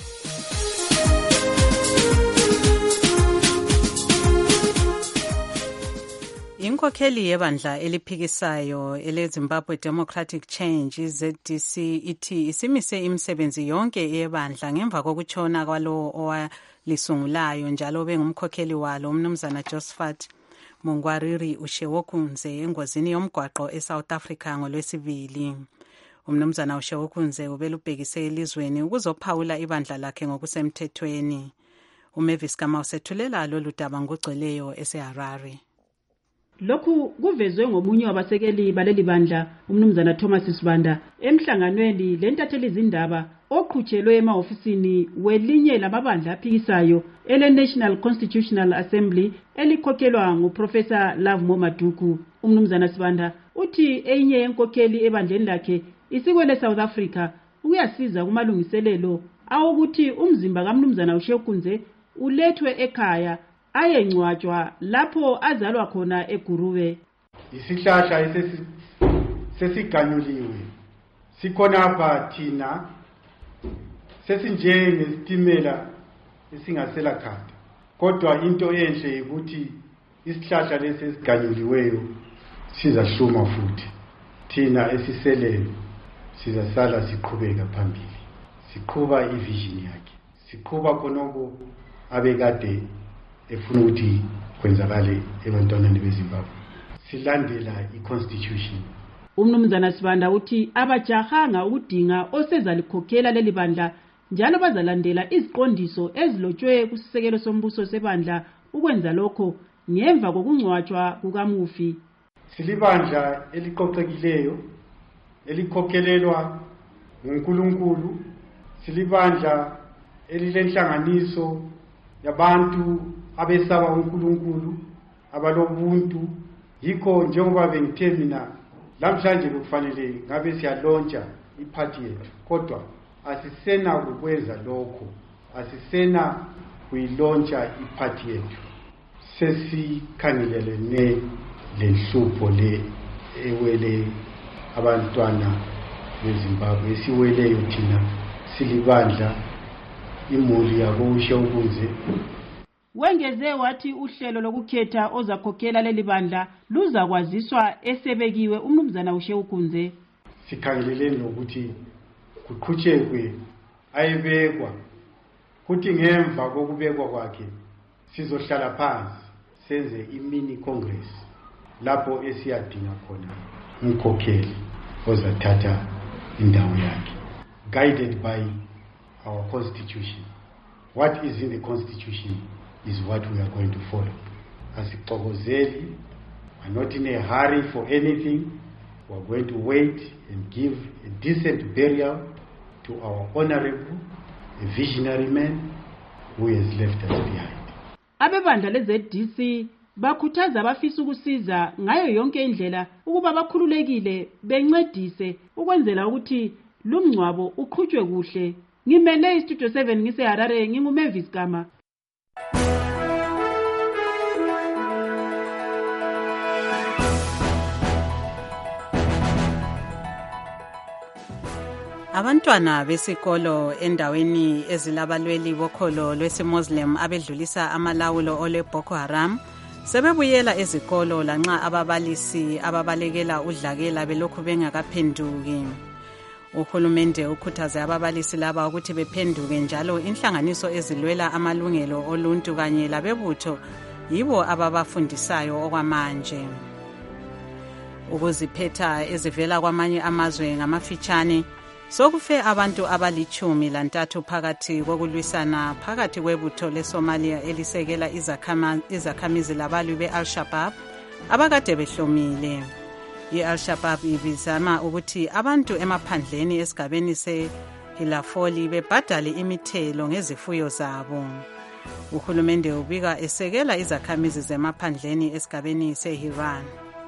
Inkokheli yebandla eliphikisayo eleZimbabwe Democratic Change Z D C ithi isimise imisebenzi yonke yebandla ngemva kokutshona kwalo owalisungulayo njalo bengumkhokheli walo umnumzana Josephat Mungwariri Ushewokunze engozini yomgwaqo eSouth Africa ngolwesibili. Umnumzana Ushewokunze ubelubhekise elizweni ukuzophawula ibandla lakhe ngokusemthethweni. uMavis Kama usethulela lolu daba ngogcweleyo eseHarare. Lokhu kuvezwe ngomunye wabasekeli baleli bandla umnumzana Thomas Sibanda emhlanganweni lentatheli izindaba oqhutshelwe emaofisini welinye lamabandla aphikisayo ele National Constitutional Assembly elikhokhelwa nguProfessor Love Momaduku. Umnumzana Sibanda uthi enye yenkokheli ebandleni lakhe isikwele South Africa uyasiza kumalungiselelo awukuthi umzimba kaMnumzana Ushekunze ulethwe ekhaya ayengcwatshwa lapho azalwa khona eGuruwe. Isihlahla esesi sesiganyuliwe sikhona apha thina sesinjenge sitimela esingasela khanda, kodwa into enhle ukuthi isihlahla lesi esiganyuliweyo sizahluma futhi. Thina esiseleyo sizasala siqhubeka phambili, siqhuba ivision yakhe, siqhuba khonoko abekade efuna ukuthi kwenzakale ebantwaneni beZimbabwe, silandela iconstitution. Umnumzana Sibanda uthi abajahanga ukudinga osezalikhokhela leli bandla njalo bazalandela iziqondiso ezilotshwe kusisekelo sombuso sebandla ukwenza lokho ngemva kokungcwatshwa kukamufi. Silibandla eliqoqekileyo elikhokhelelwa nguNkulunkulu, silibandla elilenhlanganiso yabantu abesaba uNkulunkulu abalobuntu. Yikho njengoba bengithe mina lamhlanje kufanele ngabe siyalontsha iphathi yethu, kodwa asisena ukwenza lokho, asisena kuyilontsha iphathi yethu. Sesikhangelelene lenhlupho le ewele abantwana beZimbabwe, esiweleyo thina silibandla imuli yabo uShewukunze. Wengeze wathi uhlelo lokukhetha ozakhokhela leli bandla luzakwaziswa esebekiwe umnumzana uShewukunze. Sikhangeleleni nokuthi kuqhutshekwe ayebekwa, kuthi ngemva kokubekwa kwakhe sizohlala phansi senze imini congress lapho esiyadinga khona umkhokheli ozathatha indawo yakhe, guided by our constitution. What is in the constitution is what we are going to follow. Asixokozeli, we are not in a hurry for anything. We are going to wait and give a decent burial to our honorable, a visionary man who has left us behind. Abebandla le-Z D C bakhuthaza abafisa ukusiza ngayo yonke indlela ukuba bakhululekile bencedise ukwenzela ukuthi lumngcwabo uqhutshwe kuhle. Ngimele iStudio seven ngiseHarare, nginguMavis Gama. Abantwana besikolo endaweni ezilabalweli bokholo lwesimuslim abedlulisa amalawulo ole Boko Haram sebebuyela ezikolo lanxa ababalisi ababalekela udlakela belokhu bengakaphenduki. Uhulumende ukhuthaze ababalisi laba ukuthi bephenduke, njalo inhlanganiso ezilwela amalungelo oluntu kanye labebutho yibo ababafundisayo okwamanje. Ukuziphetha ezivela kwamanye amazwe ngamafitshane sokufe abantu abalichumi lantathu phakathi kokulwisana phakathi kwebutho leSomalia elisekela izakhamizi labalwi be-Al-Shabaab abakade behlomile. I-Al-Shabaab ibizama ukuthi abantu emaphandleni esigabeni se-Hilafoli bebhadale imithelo ngezifuyo zabo. Uhulumende ubika esekela izakhamizi zemaphandleni esigabeni se-Hiran.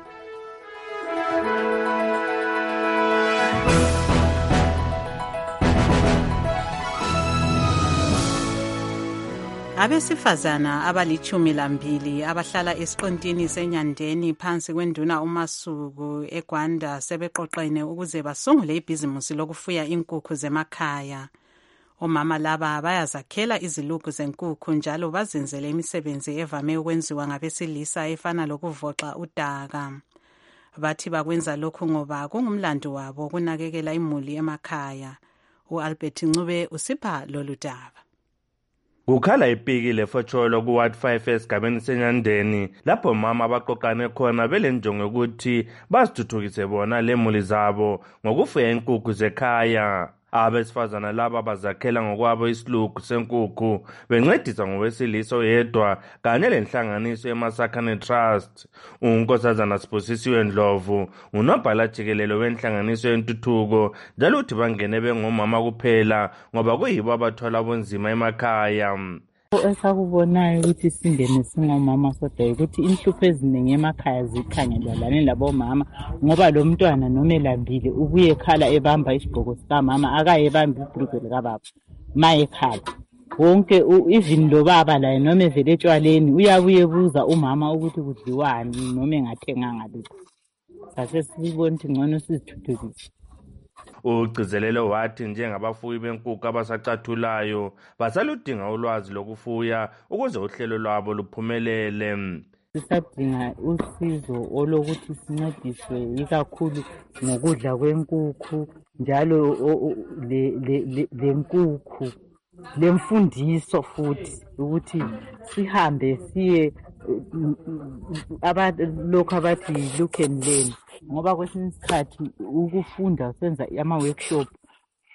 Abesifazana abalichumi lambili abahlala esiqontini senyandeni phansi kwenduna uMasuku eGwanda sebeqoqene ukuze basungule ibhizimusi lokufuya inkukhu zemakhaya. Omama laba bayazakhela izilugu zenkukhu njalo bazenzele imisebenzi evame ukwenziwa ngabesilisa efana lokuvoxa udaka. Bathi bakwenza lokhu ngoba kungumlando wabo kunakekela imuli emakhaya. uAlbert Ncube usipha lolu daba. Kukhala ipiki lefotsholo ku-Ward five esigabeni senyandeni lapho mama abaqoqane khona belenjongo ukuthi bazithuthukise bona lemuli zabo ngokufuya inkukhu zekhaya. Abesifazana laba bazakhela ngokwabo isilugu senkukhu bencedisa ngowesilisa oyedwa kanye lenhlanganiso yeMasakhane Trust. Unkosazana Sibusisiwe Ndlovu unobhala jikelelo wenhlanganiso yentuthuko njalo uthi bangene bengomama kuphela ngoba kuyibo abathola ubunzima emakhaya. Esakubonayo ukuthi singene singomama soda ukuthi inhlupho eziningi emakhaya zikhangelelane labomama ngoba lo mntwana noma elambile ubuye ekhala ebamba isigqoko sikamama akayebamba ibhulukwe likababa ma ekhala wonke even lo baba laye noma evele etshwaleni uyabuye ebuza umama ukuthi kudliwani noma engathenganga lutho. Sase sibona ukuthi ngcono sizithuthukise. Ugcizelelo wathi njengabafuyi benkukhu abasacathulayo basaludinga ulwazi lokufuya ukuze uhlelo lwabo luphumelele. Sisadinga usizo olokuthi sincediswe ikakhulu ngokudla kwenkukhu njalo le nkukhu lemfundiso futhi ukuthi sihambe siye lokho abathi look and learn ngoba kwesinye isikhathi ukufunda senza ama workshop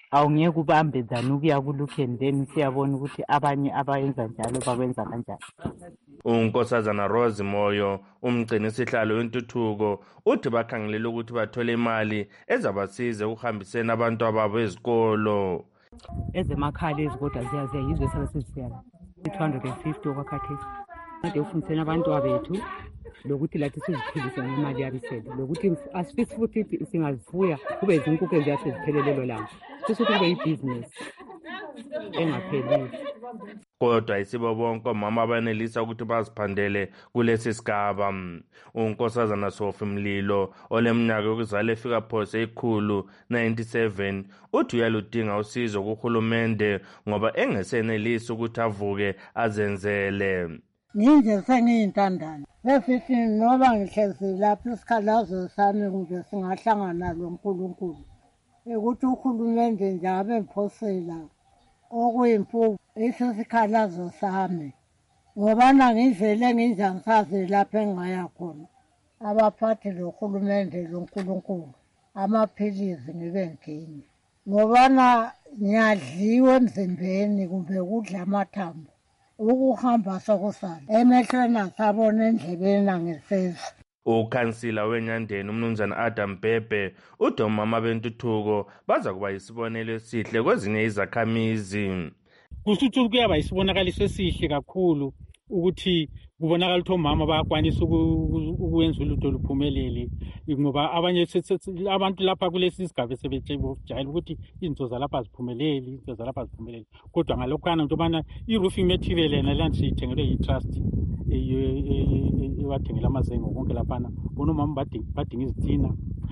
awungeke ubambe than ukuya ku-look and then siyabona ukuthi abanye abayenza njalo bakwenza kanjani. unkosazana Rose Moyo umgcini sihlalo wentuthuko uthi bakhangelela ukuthi bathole imali ezabasiza ukuhambiseni abantu ababo ezikolo. Ezemakhaya ezikodwa ziyaziya yizo esebesizisiyana two hundred fifty okwakhathesi ade ufundiseni abantu abethu lokuthi lathi siziphilisa ngemali yabisele lokuthi asifisi futhi singazifuya kube izinkukhu eziyaseziphelelelo langa futhi kube yibhizinesi engapheliyo. Kodwa isibo bonke omama abanelisa ukuthi baziphandele kulesi sigaba. unkosazana Sophie Mlilo oleminyaka yokuzala efika phose ikhulu ninety-seven uthi uyaludinga usizo kuhulumende ngoba engesenelisi ukuthi avuke azenzele. Nginje sengiyintandane besithi noba ngihlezi lapha isikhalazo sami kuze singahlangana loNkulunkulu ukuthi uhulumende nje abe mphosela okuyimfuyo isisikhalazo sami ngoba ngivele nginjangisazi lapha engaya khona abaphathi lohulumende loNkulunkulu amaphilizi ngibe ngini ngoba ngiyadliwa emzimbeni kumbe kudla amathambo ukuhamba sokusala emehlweni asabona endlebeni nangesizwe. Ukhansila weNyandeni umnumzana Adam Bhebhe uthi omama bentuthuko baza kuba yisibonelo esihle kwezinye izakhamizi. Kusithuko kuyaba isibonakaliso esihle kakhulu ukuthi kubonakala ukuthi omama bayakwanisa ukwenza ulutho luphumelele ngoba abanye abantu lapha kulesi sigaba sebejayela ukuthi izinto zalapha ziphumelele izinto zalapha ziphumelele kodwa ngalokhana into bana i-roofing material yena lanthi siyithengelwe yi-trust ewathengela amazengo konke laphana bona omama badinga izitina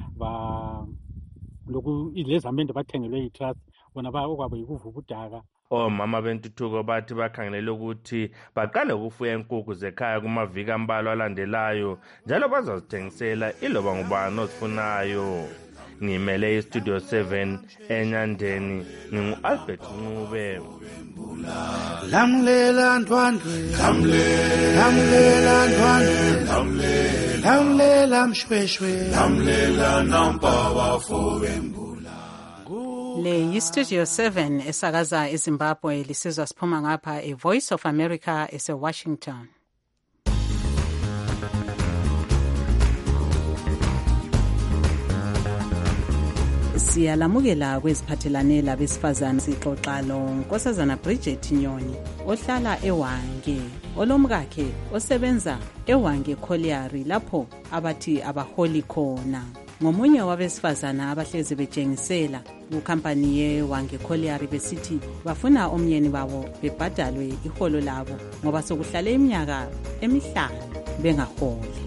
lokhu lezamende bathengelwe yi-trust bona okwabo yikuvuka udaka. Omama bentuthuko bathi bakhangelele ukuthi baqale ukufuya inkukhu zekhaya kumaviki ambalwa alandelayo njalo bazazithengisela iloba ngubani ozifunayo. Ngimele iStudio seven eNyandeni ngingu-Albert Ncube. Lamlela ndwandwe lamlela ndwandwe lamlela mshweshwe lamlela nampawa fowembu. Le yiStudio seven esakaza eZimbabwe lisizwa siphuma ngapha eVoice of America eseWashington. Siyalamukela kweziphathelane labesifazane sixoxa lonkosazana Bridget Nyoni ohlala eWange olomkakhe osebenza eWange Colliery lapho abathi abaholi khona. Ngomunye wabesifazana abahlezi betshengisela kukampani yeWange Colliery besithi bafuna omyeni babo bebhadalwe iholo labo ngoba sokuhlale iminyaka emihlanu bengaholi.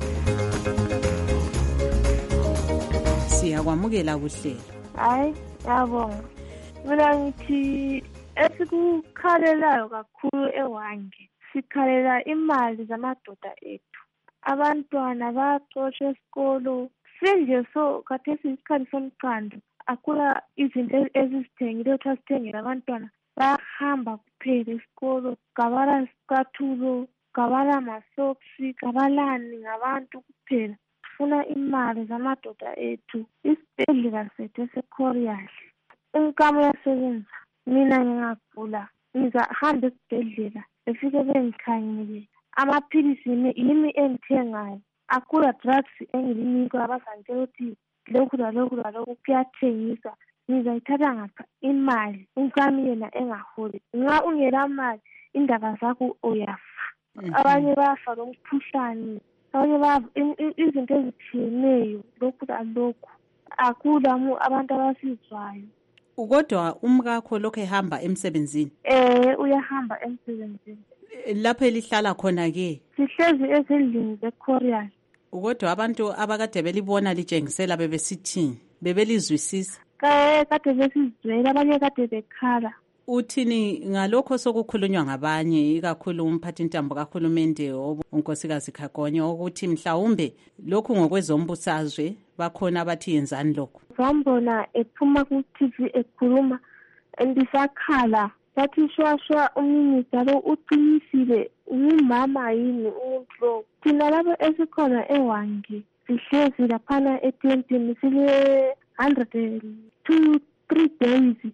Siyakwamukela kuhlelo. Hayi, yabonga. Mina ngithi esikukhalelayo kakhulu eWange sikhalela imali zamadoda ethu. Abantwana baxoshwa esikolo. Sinje so kathesi isikhathi somqando akula izinto ezizithengile ukuthi asithengele abantwana bahamba kuphela esikolo gabala isicathulo gabala masoksi gabalani ngabantu kuphela funa imali zamadoda ethu isibhedlela sethu esekhoriyahle umkamo yasebenza mina ngingagula ngizahamba esibhedlela befike bengikhangele amaphilisi yimi engithengayo akula drugs engilinikwa abazantshela ukuthi lokhu lalokhu lalokhu kuyathengisa ngizayithatha ngapha imali umkami yena engaholi nxa ungela mali indaba zakho uyafa. Abanye bayafa lomkhuhlane abanye bayafa izinto ezitshiyeneyo lokhu lalokhu akula abantu abasizwayo. Kodwa umkakho lokho ehamba emsebenzini? Eh uyahamba emsebenzini. Lapho elihlala khona ke? Sihlezi ezindlini zeKorea. Kodwa abantu abakade belibona litshengisela bebesithini bebelizwisisa? Kae kade besizwela abanye kade bekhala. Uthini ngalokho sokukhulunywa ngabanye ikakhulu umphathi intambo kahulumende unkosikazi Khagonye ukuthi mhlawumbe lokhu ngokwezombusazwe bakhona abathi yenzani lokho? Ngambona ephuma ku T V ekhuluma andisakhala bathi shwashwa uminista lo uqinisile umama yini umuntu thina labo esikhona eWange sihlezi laphana etentini sile one hundred two three days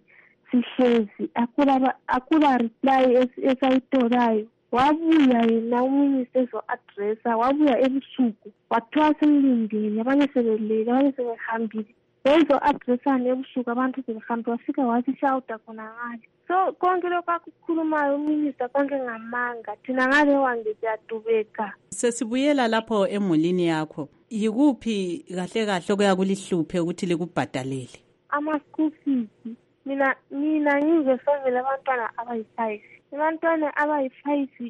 sihlezi akula akula reply esayitolayo. Wabuya yena uminister ezo-adressa, wabuya ebusuku wathiwa simlindile, abanye sebelele, abanye sebehambile. Bezo-adressani ebusuku abantu sebehambile, wafika wathi shawuda khona ngale. So konke lokho akukhulumayo uminister konke ngamanga, thina ngale wange siyadubeka. Sesibuyela lapho emulini yakho, yikuphi kahle kahle kuya kulihluphe ukuthi likubhadalele? Ama-school fees, mina mina ngizefamile abantwana abayi-five. Abantwana abayi-five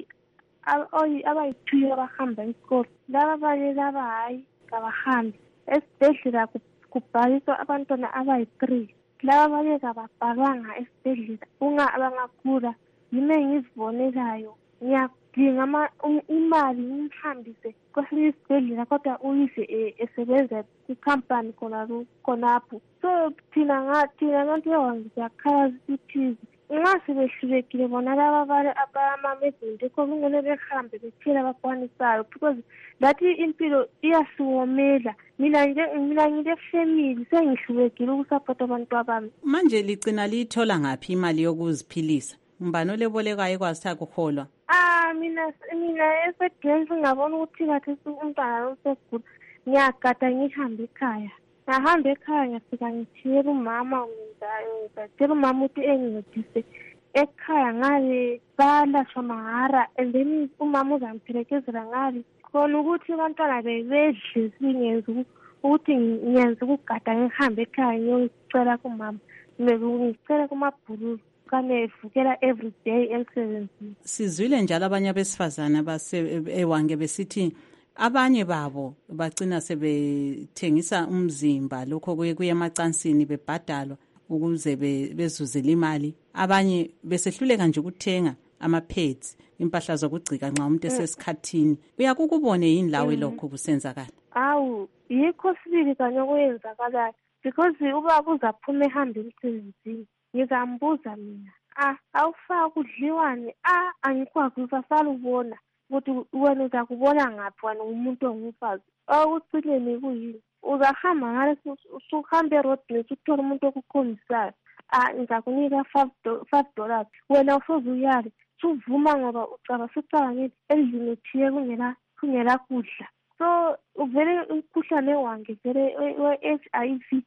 abayi-two abahamba isikole, laba abanye laba hayi kabahambi. Esibhedlela kubhaliswa abantwana abayi-three, laba abanye kababhalwanga esibhedlela. Unga abangagula yime ngizibonelayo, ngiyadinga imali ngihambise kwesinye isibhedlela kodwa uyise esebenza kwikhampani khonapho. So thina ngathina abantu yawangi siyakhala sithize. Nxa sebehlulekile bona laba abamamedinti kumele behambe bethela abakwanisayo because lathi impilo iyasiwomela. Mina nje mina ngile family sengihlulekile ukusapota abantu abami. Manje ligcina lithola ngaphi imali yokuziphilisa? Mbani olebolekayo ekwazi ukuholwa? Ah mina mina esedence ngabona ukuthi kathi umntwana usegula. Ngiyagada ngihambe ekhaya. Ngahamba ekhaya ngafika ngithiyela umama ngizayo ngitshela umama ukuthi engincedise ekhaya ngale balashwa mahara and then umama uzamphelekezela ngale khona ukuthi abantwana bebedle singenza ukuthi ngiyenza ukugada ngihambe ekhaya ngiyocela kumama ngicela kumabhulu kane vukela every day emsebenzini. Sizwile njalo abanye abesifazana base ewange besithi abanye babo bagcina sebethengisa umzimba lokho kuye kuye emacansini bebhadalwa ukuze bezuzele imali. Abanye besehluleka nje ukuthenga ama-pads, impahla zokugcika nxa umuntu esesikhathini. Uyakukubone yini lawe lokho kusenzakala? Awu yikho sibili kanye okuyenzakalayo because ubaba uzaphuma ehambe emsebenzini. Ngizambuza mina, ah awufaka kudliwane, ah angikwazi usasala ubona ukuthi wena uzakubona ngaphi wena umuntu ongumfazi. Awucileni kuyini? Uzahamba ngale usuhambe road nesi uthola umuntu okukhombisayo. Ah ngizakunika five dollars. Wena usoze uyale. Suvuma ngoba ucaba sucaba ngithi endlini uthiye kungela kungela kudla. So uvele umkhuhlane wange vele we-H I V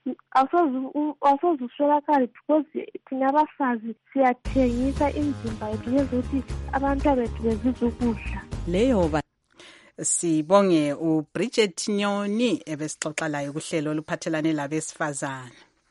asoze uswelakale because thina abafazi siyathengisa imizimba yethu yezokuthi abantu bethu bezizwe ukudla. Leyo ba sibonge uBridget Nyoni ebesixoxa layo kuhlelo oluphathelane labesifazana.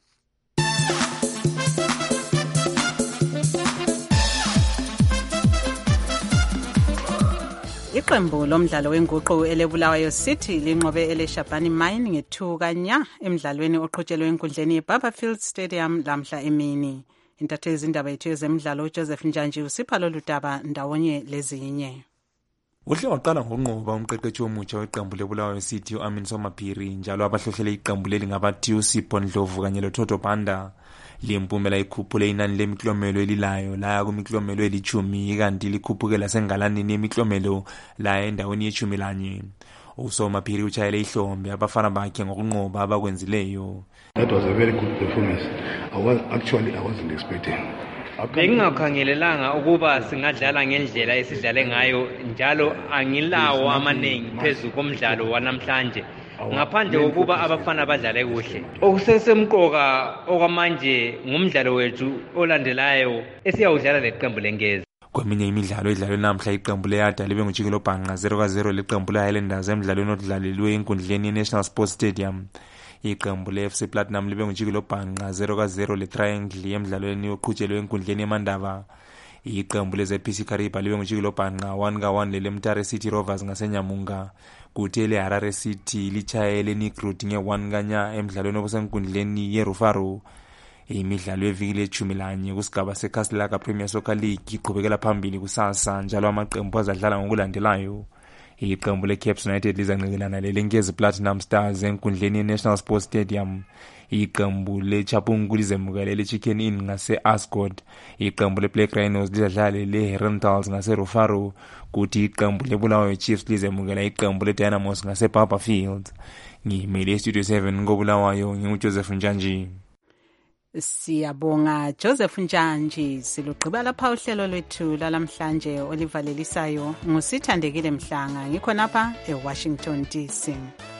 Iqembu lomdlalo wenguqu elebulawayo City linqobe eleshabhani mine ngethukanya emidlalweni oqhutshelwe enkundleni yeBarberfield Stadium lamhla emini. Intatheli izindaba yethu yezemidlalo uJoseph Njanji usipha lolu daba ndawonye lezinye. Uhle waqala ngokunqoba umqeqeshi omutsha weqembu lebulawayo City uAmin Somaphiri njalo abahlohlele iqembu leli ngabathi uSipho Ndlovu kanye loThotho Banda. Limpumela ikhuphule inani lemiklomelo elilayo laya kumiklomelo elichumi kanti likhuphukela sengalanini yemiklomelo la endaweni yechumi lanye. uSomaphiri utshayele ihlombe abafana bakhe ngokunqoba abakwenzileyo. That was a very good performance. I was actually I wasn't expecting. Bengingakhangelelanga ukuba singadlala ngendlela esidlale ngayo njalo angilawo amaningi phezulu komdlalo wanamhlanje. Ngaphandle kokuba abafana badlale kuhle. Okusesemqoka okwamanje ngumdlalo wethu olandelayo esiyawudlala leqembu lengezi. Kweminye imidlalo edlalwe namhla iqembu leYada libe nguJikelo Bhanqa zero ka zero leqembu leHighlanders emidlalweni odlalelwe enkundleni yeNational Sports Stadium. Iqembu leF C Platinum libe nguJikelo Bhanqa zero ka zero leTriangle emidlalweni oqhutshelwe enkundleni yeMandava. Iqembu leZ P C Kariba libe nguJikelo Bhanqa one ka one leMtare City Rovers ngaseNyamunga. Kuthi leHarare City lichayele Nigrud nge-one kanya emidlalweni obusenkundleni yeRufaro. Imidlalo yeviki lechumi lanye kusigaba seKaslaka Premier Soccer League iqhubekela phambili kusasa njalo amaqembu azadlala ngokulandelayo. Iqembu leCaps United lizanqekelana leLenkezi Platinum Stars enkundleni yeNational Sports Stadium. Iqembu leChapungu lizemukela leChicken Inn ngase-Ascot. Iqembu leBlack Rhinos lizadlala leHerentals ngaseRufaro. Kuthi iqembu leBulawayo Chiefs lizemukela iqembu leDynamos ngaseBarberfield. Ngimele eStudio seven ngobulawayo nginguJoseph Njanji. Siyabonga Joseph Njanji. Silugqiba lapha uhlelo lwethu lalamhlanje olivalelisayo ngusithandekile Mhlanga. Ngikho napha eWashington D C.